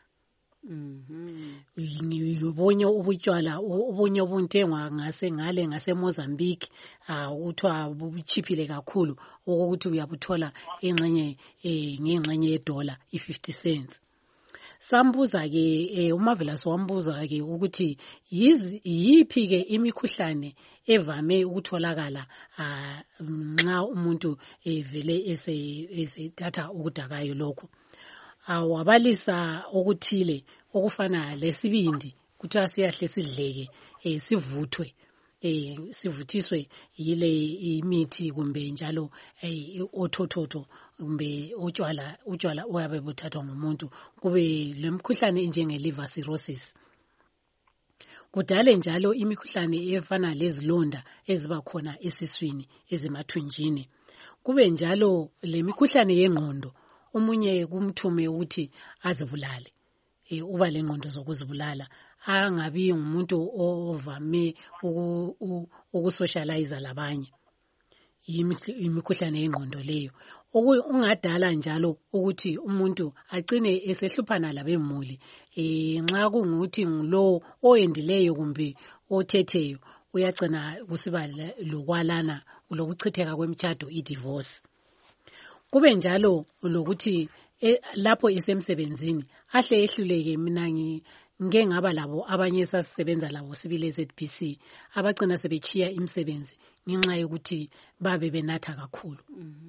Ngibonye ubutshwala obunye obuntengwa ngase Mozambique uthiwa buchiphile kakhulu ukuthi uyabuthola ngenxenye yedola i-50 cents. Sambuza ke uMarvelous wambuza ke ukuthi yiphi ke imikhuhlane evame ukutholakala nxa umuntu vele esethatha ukudakayo lokho. Wabalisa okuthile okufana lesibindi kuthiwa siyahle sidleke sivuthwe sivuthiswe yile imithi kumbe njalo othotho kumbe utshwala oyabe buthathwa ngumuntu kube lemkhuhlane njenge liver cirrhosis. Kudale njalo imikhuhlane efana lezilonda eziba khona esiswini ezemathunjini. Kube njalo lemikhuhlane yengqondo, omunye kumthume ukuthi azibulale, uba lengqondo zokuzibulala, angabi ngumuntu ovame ukusocialize labanye. Imikhuhlane yengqondo leyo ungadala njalo ukuthi umuntu agcine esehluphana labemuli nxa kungukuthi ngulowo oyendileyo kumbe othetheyo uyagcina kusiba lokwalana lokuchitheka kwemtshado i-divorce. Kube njalo lokuthi lapho esemsebenzini ahle ehluleke. Mina ngike ngaba labo abanye sasisebenza labo sibile ZBC abagcina sebechiya imisebenzi ngenxa yokuthi babe benatha kakhulu.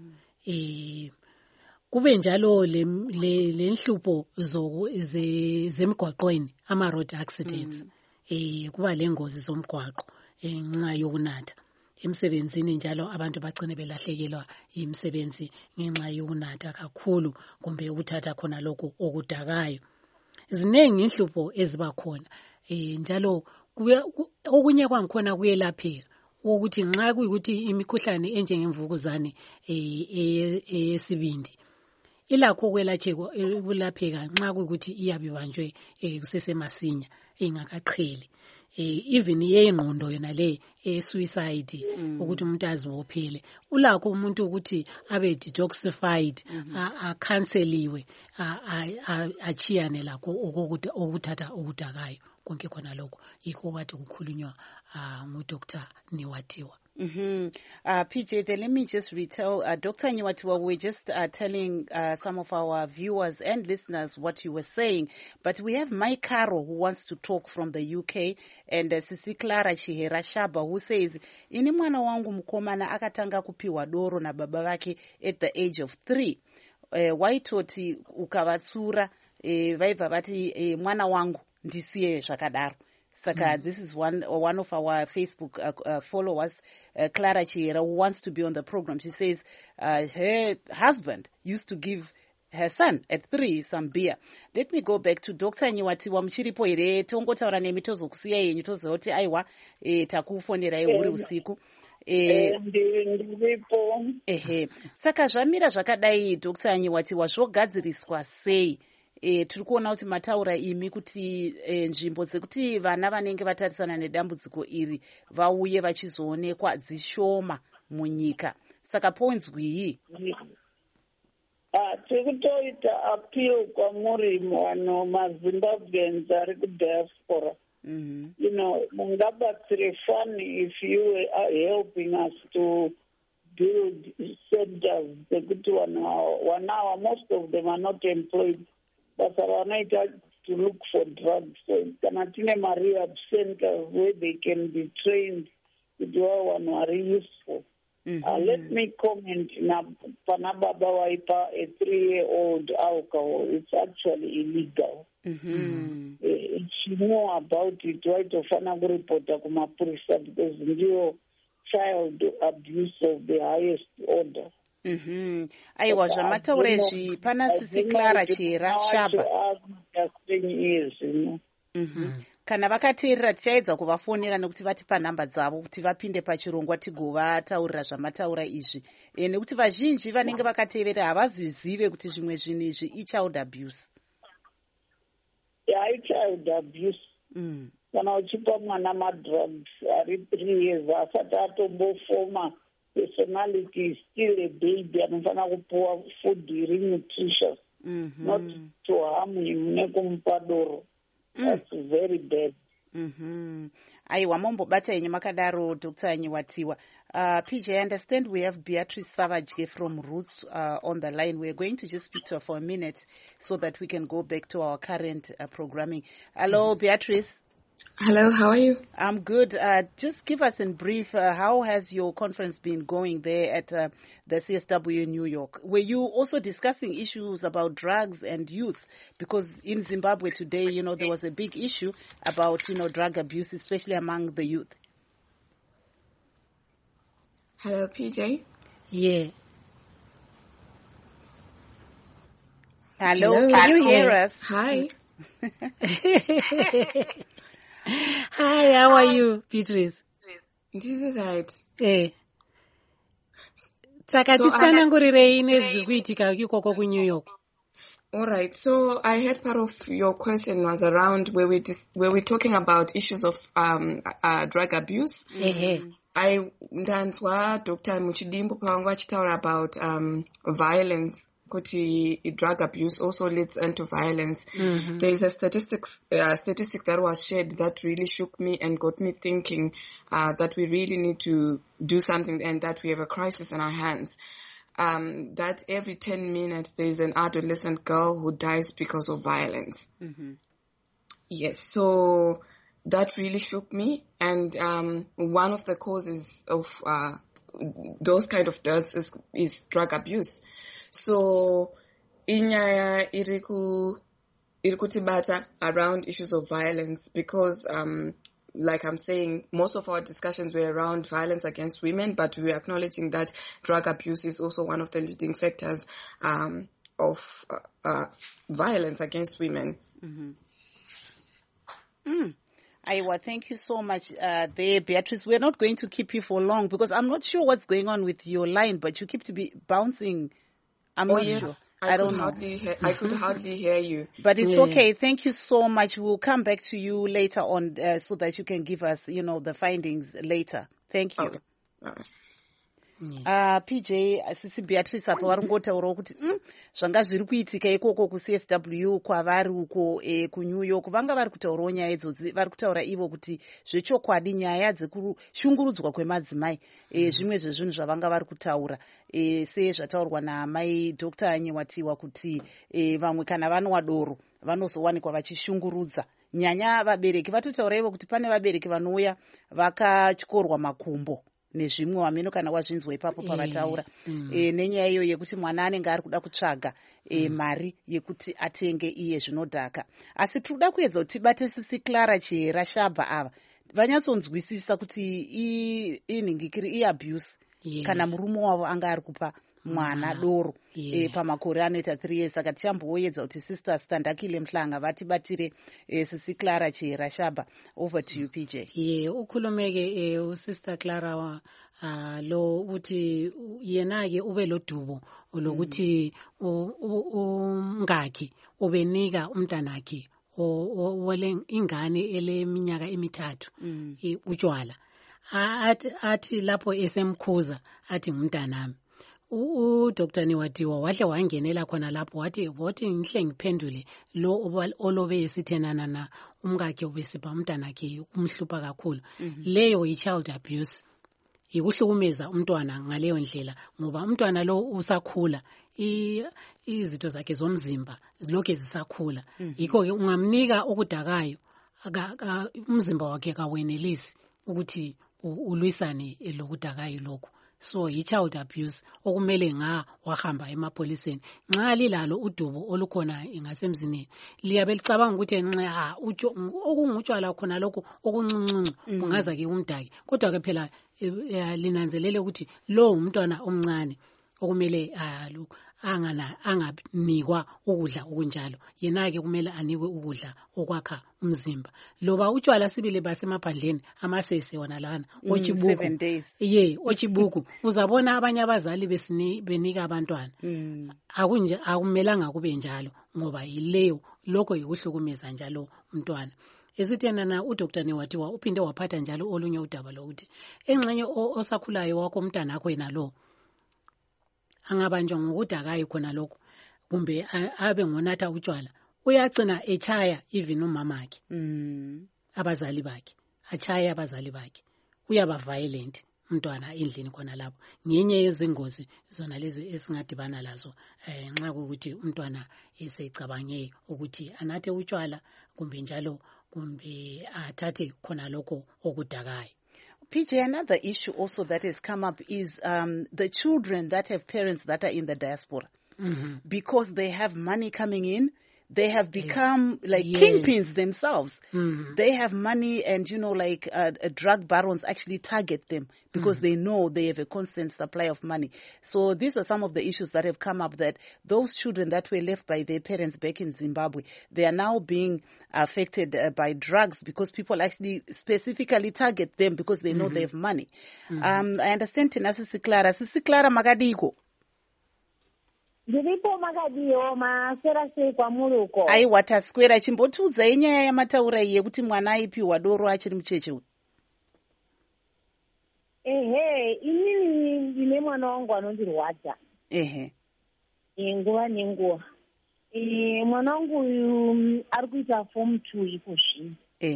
Kube njalo lenhlupho zemgwaqweni, ama road accidents, kuba lengozi zomgwaqo ngenxa yokunatha. Emsebenzini njalo abantu bagcine belahlekelwa imisebenzi ngenxa yokunatha kakhulu kumbe ukuthatha khona lokho okudakayo. Zinengi inhlupho eziba khona njalo okunye kwangkhona kuyelapheka ukuthi nxa kuyikuthi imikhuhlane enjengemvukuzane eyesibindi ilakho ukwelapheka nxa kuyikuthi iyabibanjwe kusesemasinya ingakaqheli. Even yengqondo yona le suicide ukuthi umuntu azibophele ulakho umuntu ukuthi abe detoxified canceliwe achiyane lakho okuthatha okudakayo konke khona lokho yikho kade kukhulunywa nguDr. Niwatiwa. PJ, then let me just retell, Dr. Niwatiwa, we're just telling some of our viewers and listeners what you were saying, but we have Mike Caro who wants to talk from the UK, and Sisi Clara Chihera Shaba who says, ini mwana wangu mkomana akatanga kupiwa doro na baba wake at the age of 3. Waitoti ukavatsura vaiva vati mwana wangu ndisiye zvakadaro. Saka, this is one of our Facebook followers, Clara Chiera, who wants to be on the program. She says her husband used to give her son at 3 some beer. Let me go back to Dr. Niwatiwa. Mchiripo ire tongotaura nemi tozokusiya yenyu tozoti aiwa takufonera uri usiku. Saka zvamira zvakadai Dr. Niwatiwa zvogadziriswa sei? Tiri kuona kuti mataura imi kuti nzvimbo dzekuti vana vanenge vatarisana nedambudziko iri vauye vachizoonekwa dzishoma munyika. Saka pointswi tiri kutoita appeal kwamuri vanhu maZimbabweans ari kudiaspora. You know, mungabatsire fani if you are helping us to build centers dzekuti vanawa most of them are not employed. But to look for drugs. So kanatine rehab centers where they can be trained to do one very useful. Let me comment na panababa waipa a 3-year-old alcohol. It's actually illegal. If you know about it, why to fana reporter kumapurisa because ndio child abuse of the highest order. Aiwa zvamataura izvi pana Sisi Clara Chiera Shaba. Kana vakateerera tichaedza kuvafonera nekuti vatipa nhamba dzavo kuti vapinde pachirongwa tigovataurira zvamataura izvi nekuti vazhinji vanenge vakateerera havazizive kuti zvimwe zvinhu izvi ichild abuse. Child abuse. Kana uchipa mwana madrugs ari 3 years asati atombofoma personality is still a baby, anofana kupuwa food iri nutritious, not to harm him nekumupa doro. That's very bad. Aiwa, mombobata yenye makadaro Dr. Nyiwatiwa. PJ, I understand we have Beatrice Savage from Roots on the line. We're going to just speak to her for a minute so that we can go back to our current programming. Hello, Beatrice. Hello, how are you? I'm good. Just give us in brief, how has your conference been going there at the CSW in New York? Were you also discussing issues about drugs and youth? Because in Zimbabwe today, you know, there was a big issue about, you know, drug abuse, especially among the youth. Hello, PJ? Yeah. Hello, can you hear us? Hi. Hi, how are you, Beatrice? This is right. Saka titsanangurirei nezviri kuitika ikoko kuNew York. All right. So I heard part of your question was around where we're talking about issues of drug abuse. I ndanzwa Dr. Muchidimbo pavanga vachitaura about violence. Kuti drug abuse also leads into violence. There is a statistic that was shared that really shook me and got me thinking that we really need to do something and that we have a crisis in our hands. That every 10 minutes there is an adolescent girl who dies because of violence. Yes, so that really shook me, and one of the causes of those kind of deaths is drug abuse. So inyaya irikutibata around issues of violence because like I'm saying, most of our discussions were around violence against women, but we were acknowledging that drug abuse is also one of the leading factors of violence against women. Aiwa, thank you so much there, Beatrice. We're not going to keep you for long because I'm not sure what's going on with your line, but you keep to be bouncing. I'm not sure. I don't know. I could hardly hear you. But it's okay. Thank you so much. We'll come back to you later on so that you can give us, you know, the findings later. Thank you. Okay. PJ sisi Beatrice apa varingotaurawo kuti zvanga zviri kuitika ikoko kuCSW kwavari uko kuNew York vanga vari kutaurawo nyaya idzodzi. Vari kutaura ivo kuti zvechokwadi nyaya dzekushungurudzwa kwemadzimai zvimwe zvezvinhu zvavanga vari kutaura sezvataurwa namai Dr. Nyiwatiwa kuti vamwe kana vanwa doro vanozowanikwa vachishungurudza. Nyanya vabereki vatotaura ivo kuti pane vabereki vanouya vakatyorwa makumbo nezvimwe wamino kana wazvinzwa ipapo pavataura nenyaya iyo yekuti mwana anenge ari kuda kutsvaga mari yekuti atenge iye zvinodhaka. Asi tinoda kuedza kuti tibate sisi Clara Chihera Shabha ava vanyatsonzwisisa kuti inhingikiri abuse kana murume wavo anga ari kupa mwana doro pamakore anoita 3 years. Saka tichamboedza kuti Sister Standakile Mhlanga vatibatire sisi Clara Chihera Shabha. Over to you, PJ. Ukhulumeke uSister Clara lo uthi yena-ke ube lodubo lokuthi umngakhe ubenika umntanakhe wale ingane eleminyaka emithathu utshwala athi lapho esemkhuza athi ngumntanami. Dr. Nyiwatiwa wahle wangenela khona lapho wathi ngihle ngiphendule lo olobe esithenana na umkakhe ubesipha umntanakhe umhlupha kakhulu. Leyo yi-child abuse, ikuhlukumeza umntwana ngaleyo ndlela ngoba umntwana lo usakhula, izitho zakhe zomzimba lokho zisakhula. Yikho-ke ungamnika okudakayo umzimba wakhe kawenelisi ukuthi ulwisane lokudakayo lokho. So yi-child abuse okumele wahamba emapoliseni. Nxa lilalo udubo olukhona ngasemzini liyabe licabanga ukuthi nxa okungutshwala khona lokho okuncuncuncu kungaza ke umdaki. Kodwa ke phela linanzelele ukuthi lo umntwana omncane okumele anganikwa ukudla okunjalo. Yena-ke kumele anikwe ukudla okwakha umzimba. Loba utshwala sibili basemaphandleni amasese wona lana ochibuku 7 days. Ochibuku uzabona abanye abazali benika abantwana. Akumelanga kube njalo ngoba yileyo lokho yikuhlukumeza njalo umntwana. esithenana uDr Newatiwa uphinde waphatha njalo olunye udaba lokuthi engxenye osakhulayo wakho umntana akho yena lo angabanjwa ngokudakayo khona lokho kumbe abe ngonatha utshwala uyagcina echaya even umama wakhe abazali bakhe achaya abazali bakhe uyaba violent umntwana endlini khona lapho ngenye yezingozi zona lezi esingadibana lazo nxa ukuthi umntwana esecabange ukuthi anathe utshwala kumbe njalo kumbe athathe khona lokho okudakayo. PJ, another issue also that has come up is the children that have parents that are in the diaspora. Because they have money coming in, they have become like kingpins themselves. They have money and, drug barons actually target them because they know they have a constant supply of money. So these are some of the issues that have come up, that those children that were left by their parents back in Zimbabwe, they are now being affected by drugs because people actually specifically target them because they know they have money. I understand Sisi Clara Makadiko. Ndiripo makadiyo masera sei kwamuroko. Aiwa taswera chimbotudza inyaya yamataura iye kuti mwana aipiwa doro achiri mucheche uyu. Inini ndine mwana wangu anondirwadza. Nguva nenguva. Mwana wangu uyu ari kuita form 2 ipo zvino.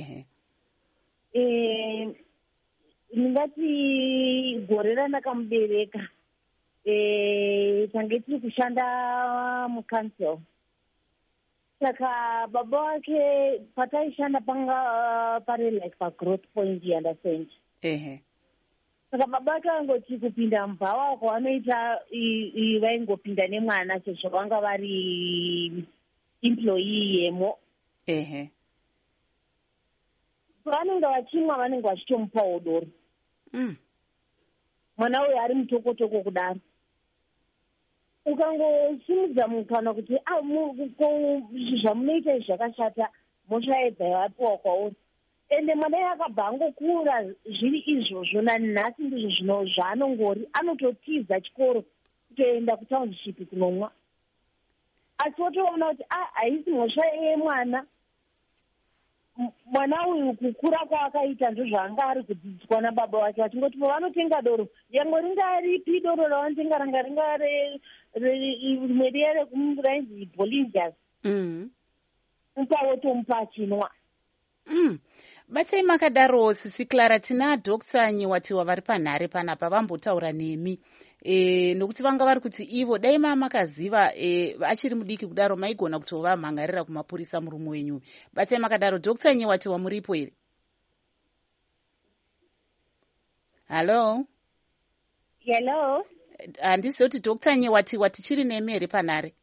Ndingati gore randakamubereka. Tange tiri kushanda mucancel. Saka baba wake pataishanda panga pare like pagrowth point, you understand? Saka baba wake vangoti kupinda mubva wako vanoita vaingopinda nemwana sezvo vanga vari employee yemo. Vanenge vachimwa vanenge vachitomupawo doro. Mwana uyu ari mutokotoko kudaro. Ukangosimudza mukana kuti zvamunoita zvakashata moshaedza yapiwa kwauri. Ende mwana yakabva angokura zviri izvozvo nanhasi ndizvo zvaanongori anototiza chikoro kutoenda kutownship kunomwa. Asi wotoona kuti haisi mhosva yemwana. Mwana uyu kukura kwaakaita ndozvaanga ari kudzidziswa nababa wake vachingoti pavanotenga doro yango ringaripi doro ravanotenga ranga rimwe riya rekurainzi Bolivia upawotomupa achinwa. Batai makadaro Sisi Clara, tina Dr. Newatiwa vari panhare panapa vambotaura nemi nokuti vanga vari kuti ivo dai makaziva achiri mudiki kudaro maigona kutovamhangarira kumapurisa murume wenyu. Batai makadaro. Dr. Newatiwa muripo here? Hello? Hello? Handizivi kuti Dr. Newatiwa tichiri nemi here panhare?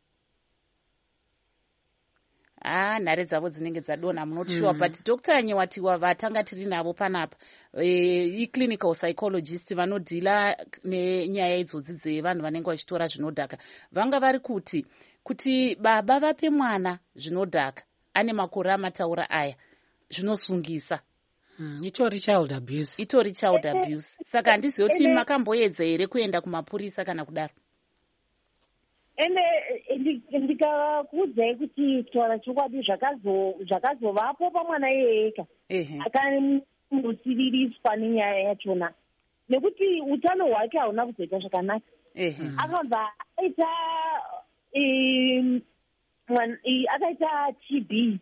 Nhare dzavo dzinenge dzadonha munotshuwa but Dr. Newatiwa vatanga tiri navo panapa clinical psychologist vanodhila nenyaya idzodzi dzevanhu vanenge vachitora zvinodhaka vanga vari kuti baba vape mwana zvinodhaka ane makore amataura aya zvinosungisa. Itori child abuse. Saka handizivi kuti makamboedza here kuenda kumapurisa kana kudaro. Ende ndikakuudzai kuti kutaura chokwadi zvakazovapo pamwana iyeyeka akanosiviriswa nenyaya yachona nekuti utano hwake hauna kuzoita zvakanaka. Akabva akaita TB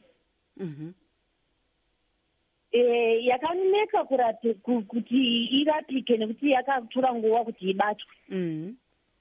yakaneka kuti irapike nekuti yakatora nguva kuti ibatwe.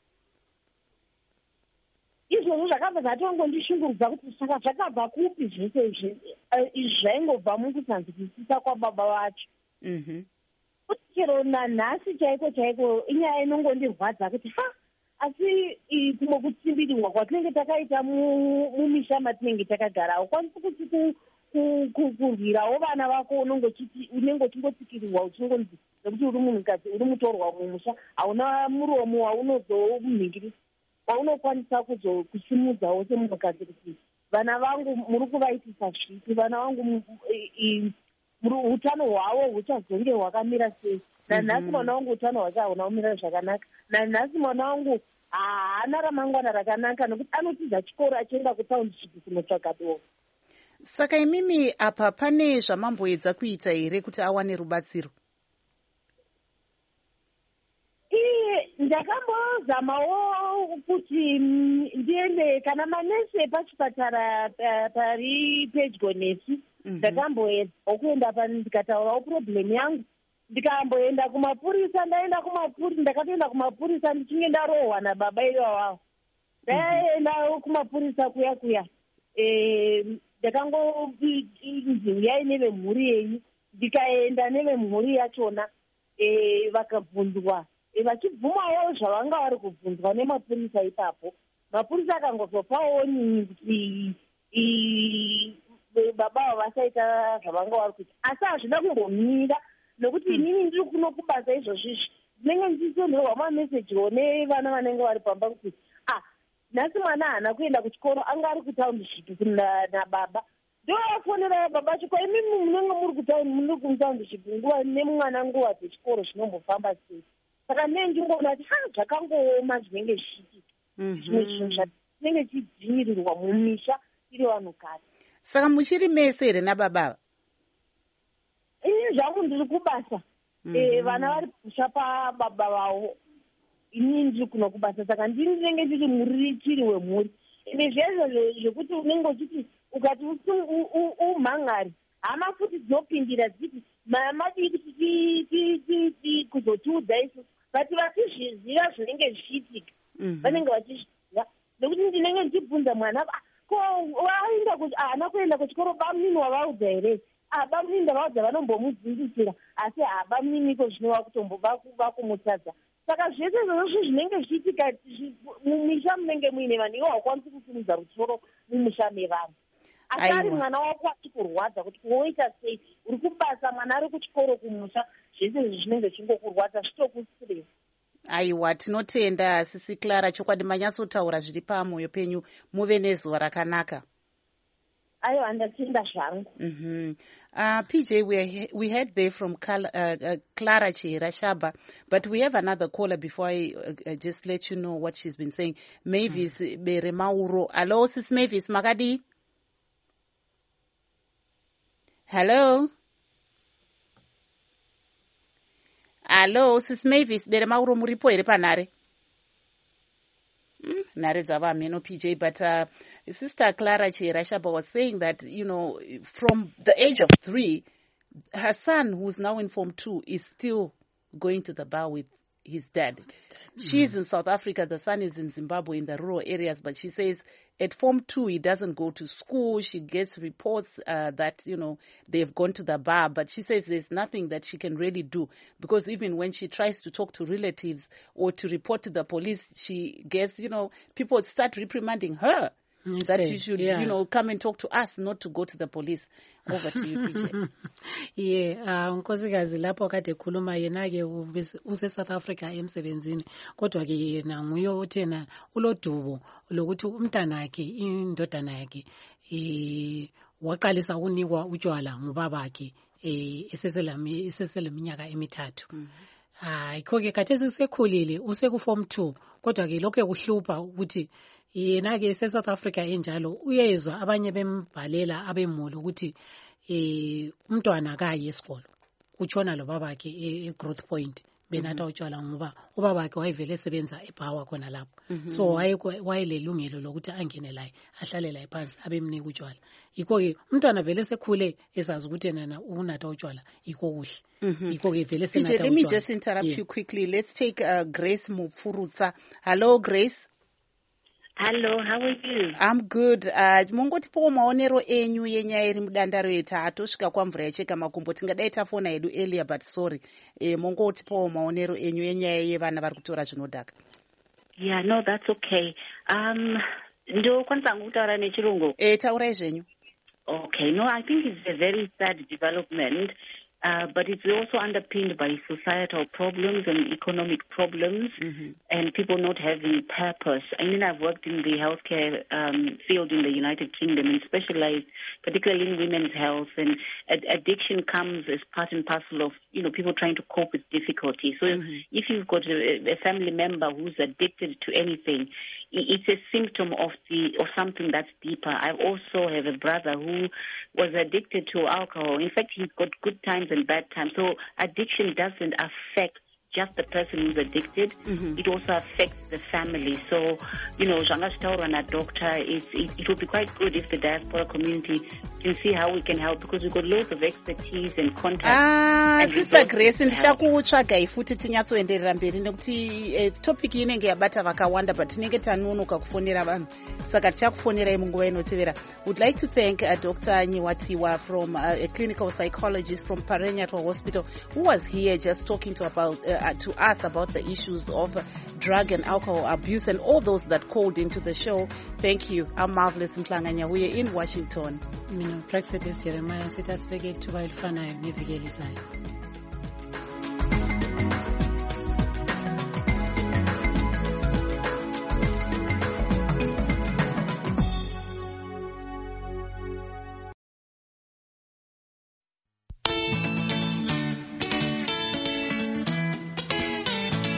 Izvozvo zvakabva zvatongondishungurudza kuti saka zvakabva kupi zvese izvi zvaingobva mukusanzwisisa kwababa vacho. Kuti chero nanhasi chaiko inyaya inongondirwadza kuti asi kumwe kutsimbiriwa kwatinenge takaita mumisha matinenge takagara haukwanisi kuti kurwirawo vana vako unenge uchingotsikiriwa uchingonzi nekuti uri munhukadzi uri mutorwa mumusha hauna muromo waunozomhingirisa waunokwanisa kusimudzawo semunhukadzi kuti vana vangu muri kuvaitisa zvipi, vana vangu utano hwavo huchazonge hwakamira sei. Nanhasi mwana wangu utano hwake hauna kumira zvakanaka. Nanhasi mwana wangu haana ramangwana rakanaka nekuti anotiza chikoro achienda kutownship kunotsvaga doro. Saka imimi apa pane zvamamboedza kuita here kuti awane rubatsiro? Ndakambozamawo kuti ndiende kana manese pachipatara pari pedyo nesu. Ndakamboedza kuenda ndikataurawo problem yangu. Ndikamboenda kumapurisa, ndakatoenda kumapurisa ndichinge ndarohwa nababa ivavo. Ndaenda kumapurisa kuya. Ndakangoinzi uyai nevemhuri yenyu. Ndikaenda nevemhuri yachona vakabvunzwa. Vachibvumawo zvavanga vari kubvunzwa nemapurisa ipapo. Mapurisa akangozopawo nyinyi kuti baba vasaita zvavanga vari kuita. Asi hazvina kungomira nokuti inini ndiri kuno kubasa izvozvizvi. Ndinenge ndichisonderwa mamesejiwo nevana vanenge vari pamba kuti nhasi mwana haana kuenda kuchikoro, anga ari kutaundishipi nababa. Ndovafonera baba chiko, imimi munenge muri kutaundishipi nguva nemwana nguva dzechikoro zvinombofamba sei. Saka ndinenge ndingoona kuti zvakangooma zvinenge zvichiitika. Zvimwe zvinhu zvinenge chidzivirirwa mumisha tiri vanhukadzi. Saka muchiri mese here nababa? Ini zvangu ndiri kubasa. Vana vari kusha pababa vavo. Ini ndiri kuno kubasa. Saka ndini ndinenge ndiri muriritiri wemhuri. Ende zvezvo zvekuti unenge uchiti ukati umhangari, hama futi dzinopindira dziti madii kuzotiudza isu. Vati vachizviziva zvinenge zvichiitika. Vanenge vachizviziva. Nekuti ndinenge ndichibvunza mwana, haana kuenda kuchikoro, bamnini wavaudza here? Bamnini ndavaudza vanombomudzimbisira, asi bamniniko zvinova vakumutadza. Saka zvese izvozvo zvinenge zvichiitika mumisha munenge muine vanhu, iwo haukwanisi kusimudza rusoro mumusha mevanhu. Asi ari mwana wako achikurwadza kuti woita sei, uri kubasa, mwana ari kuchikoro kumusha, zvese izvi zvinenge zvingokurwadza zvitokusirei. Aiwa, tinotenda Sisi Clara, chokwadi manyatsotaura zviri pamwoyo penyu, muve nezuva rakanaka. Aiwa, ndatenda zvangu. PJ, we heard there from Clara Chihera Shaba, but we have another caller before I just let you know what she's been saying. Mavis Beremauro. Hello, Sis Mavis, Magadi? Hello? Hello, Sis Mavis Beremauro, muripo here panare? Nare dzava meno PJ, but Sister Clara Chihera Shaba was saying that, from the age of 3, her son, who's now in Form 2, is still going to the bar with his dad. She's in South Africa, the son is in Zimbabwe in the rural areas, but she says at Form 2, he doesn't go to school. She gets reports that, they've gone to the bar, but she says there's nothing that she can really do, because even when she tries to talk to relatives or to report to the police, she gets, people start reprimanding her. That you should, come and talk to us, not to go to the police. Over to you, PJ. Nkosikazi lapho kade khuluma yena ke use South Africa emsebenzini, kodwa ke yena nguye othena ulodubo lokuthi umntana wakhe, indodana yakhe waqalisa ukunikwa utshwala ngubaba wakhe eseseminyaka emithathu. Yikho ke khathesi sekhulile useku Form 2, kodwa ke lokho kuhlupha ukuthi yena ke South Africa enjalo uyezwa abanye bembhalela abemuli ukuthi umntwana akayi esikolo, utshona lo babakhe eGrowth Point benatha utshwala ngoba ubabakhe wayevele esebenza eBhawa khona lapho. So wayelelungelo lokuthi angene la ahlale la phansi abemnika utshwala. Yikho ke umntwana vele sekhule esazi ukuthi yena unatha utshwala yikho kuhle. Yikho ke vele senatha utshwala. Let me just interrupt you quickly. Let's take Grace Mufurutsa. Hello, Grace. Hello, how are you? I'm good. Mungotipawo maonero enyu yenyaya iri mudanda retu, hatosvika kwamvura yacheka makumbo, tingadai tafona yedu earlier, but sorry. Mungotipawo maonero enyu yenyaya yevana vari kutora zvinodhaka. Yeah, no, that's okay. Ndokwanisa kutaura nechirungu? Taurai zvenyu. Okay, no, I think it's a very sad development. But it's also underpinned by societal problems and economic problems, and people not having purpose. I mean, I've worked in the healthcare field in the United Kingdom and specialized particularly in women's health, and addiction comes as part and parcel of, people trying to cope with difficulty. So if you've got a family member who's addicted to anything, it's a symptom of something that's deeper. I also have a brother who was addicted to alcohol. In fact, he's got good times and bad times. So addiction doesn't affect just the person who's addicted. It also affects the family. So, doctor, it would be quite good if the diaspora community can see how we can help, because we've got loads of expertise and contacts. Sister Grace, ndichakutsvagai futi tinyatsoenderera mberi nekuti topic inenge yabata vakawanda, but tinenge tanonoka kufonera vanhu, saka tichakufonerai munguva inotevera. Would like to thank Dr. Nyiwatiwa, from a clinical psychologist from Parenyatwa Hospital, who was here just talking to us about the issues of drug and alcohol abuse, and all those that called into the show. Thank you. I'm Marvelous Mhlanga-Nyahuye in Washington. Praxetis Jeremiah, sitasibeke ithuba elifanayo neviki elizayo.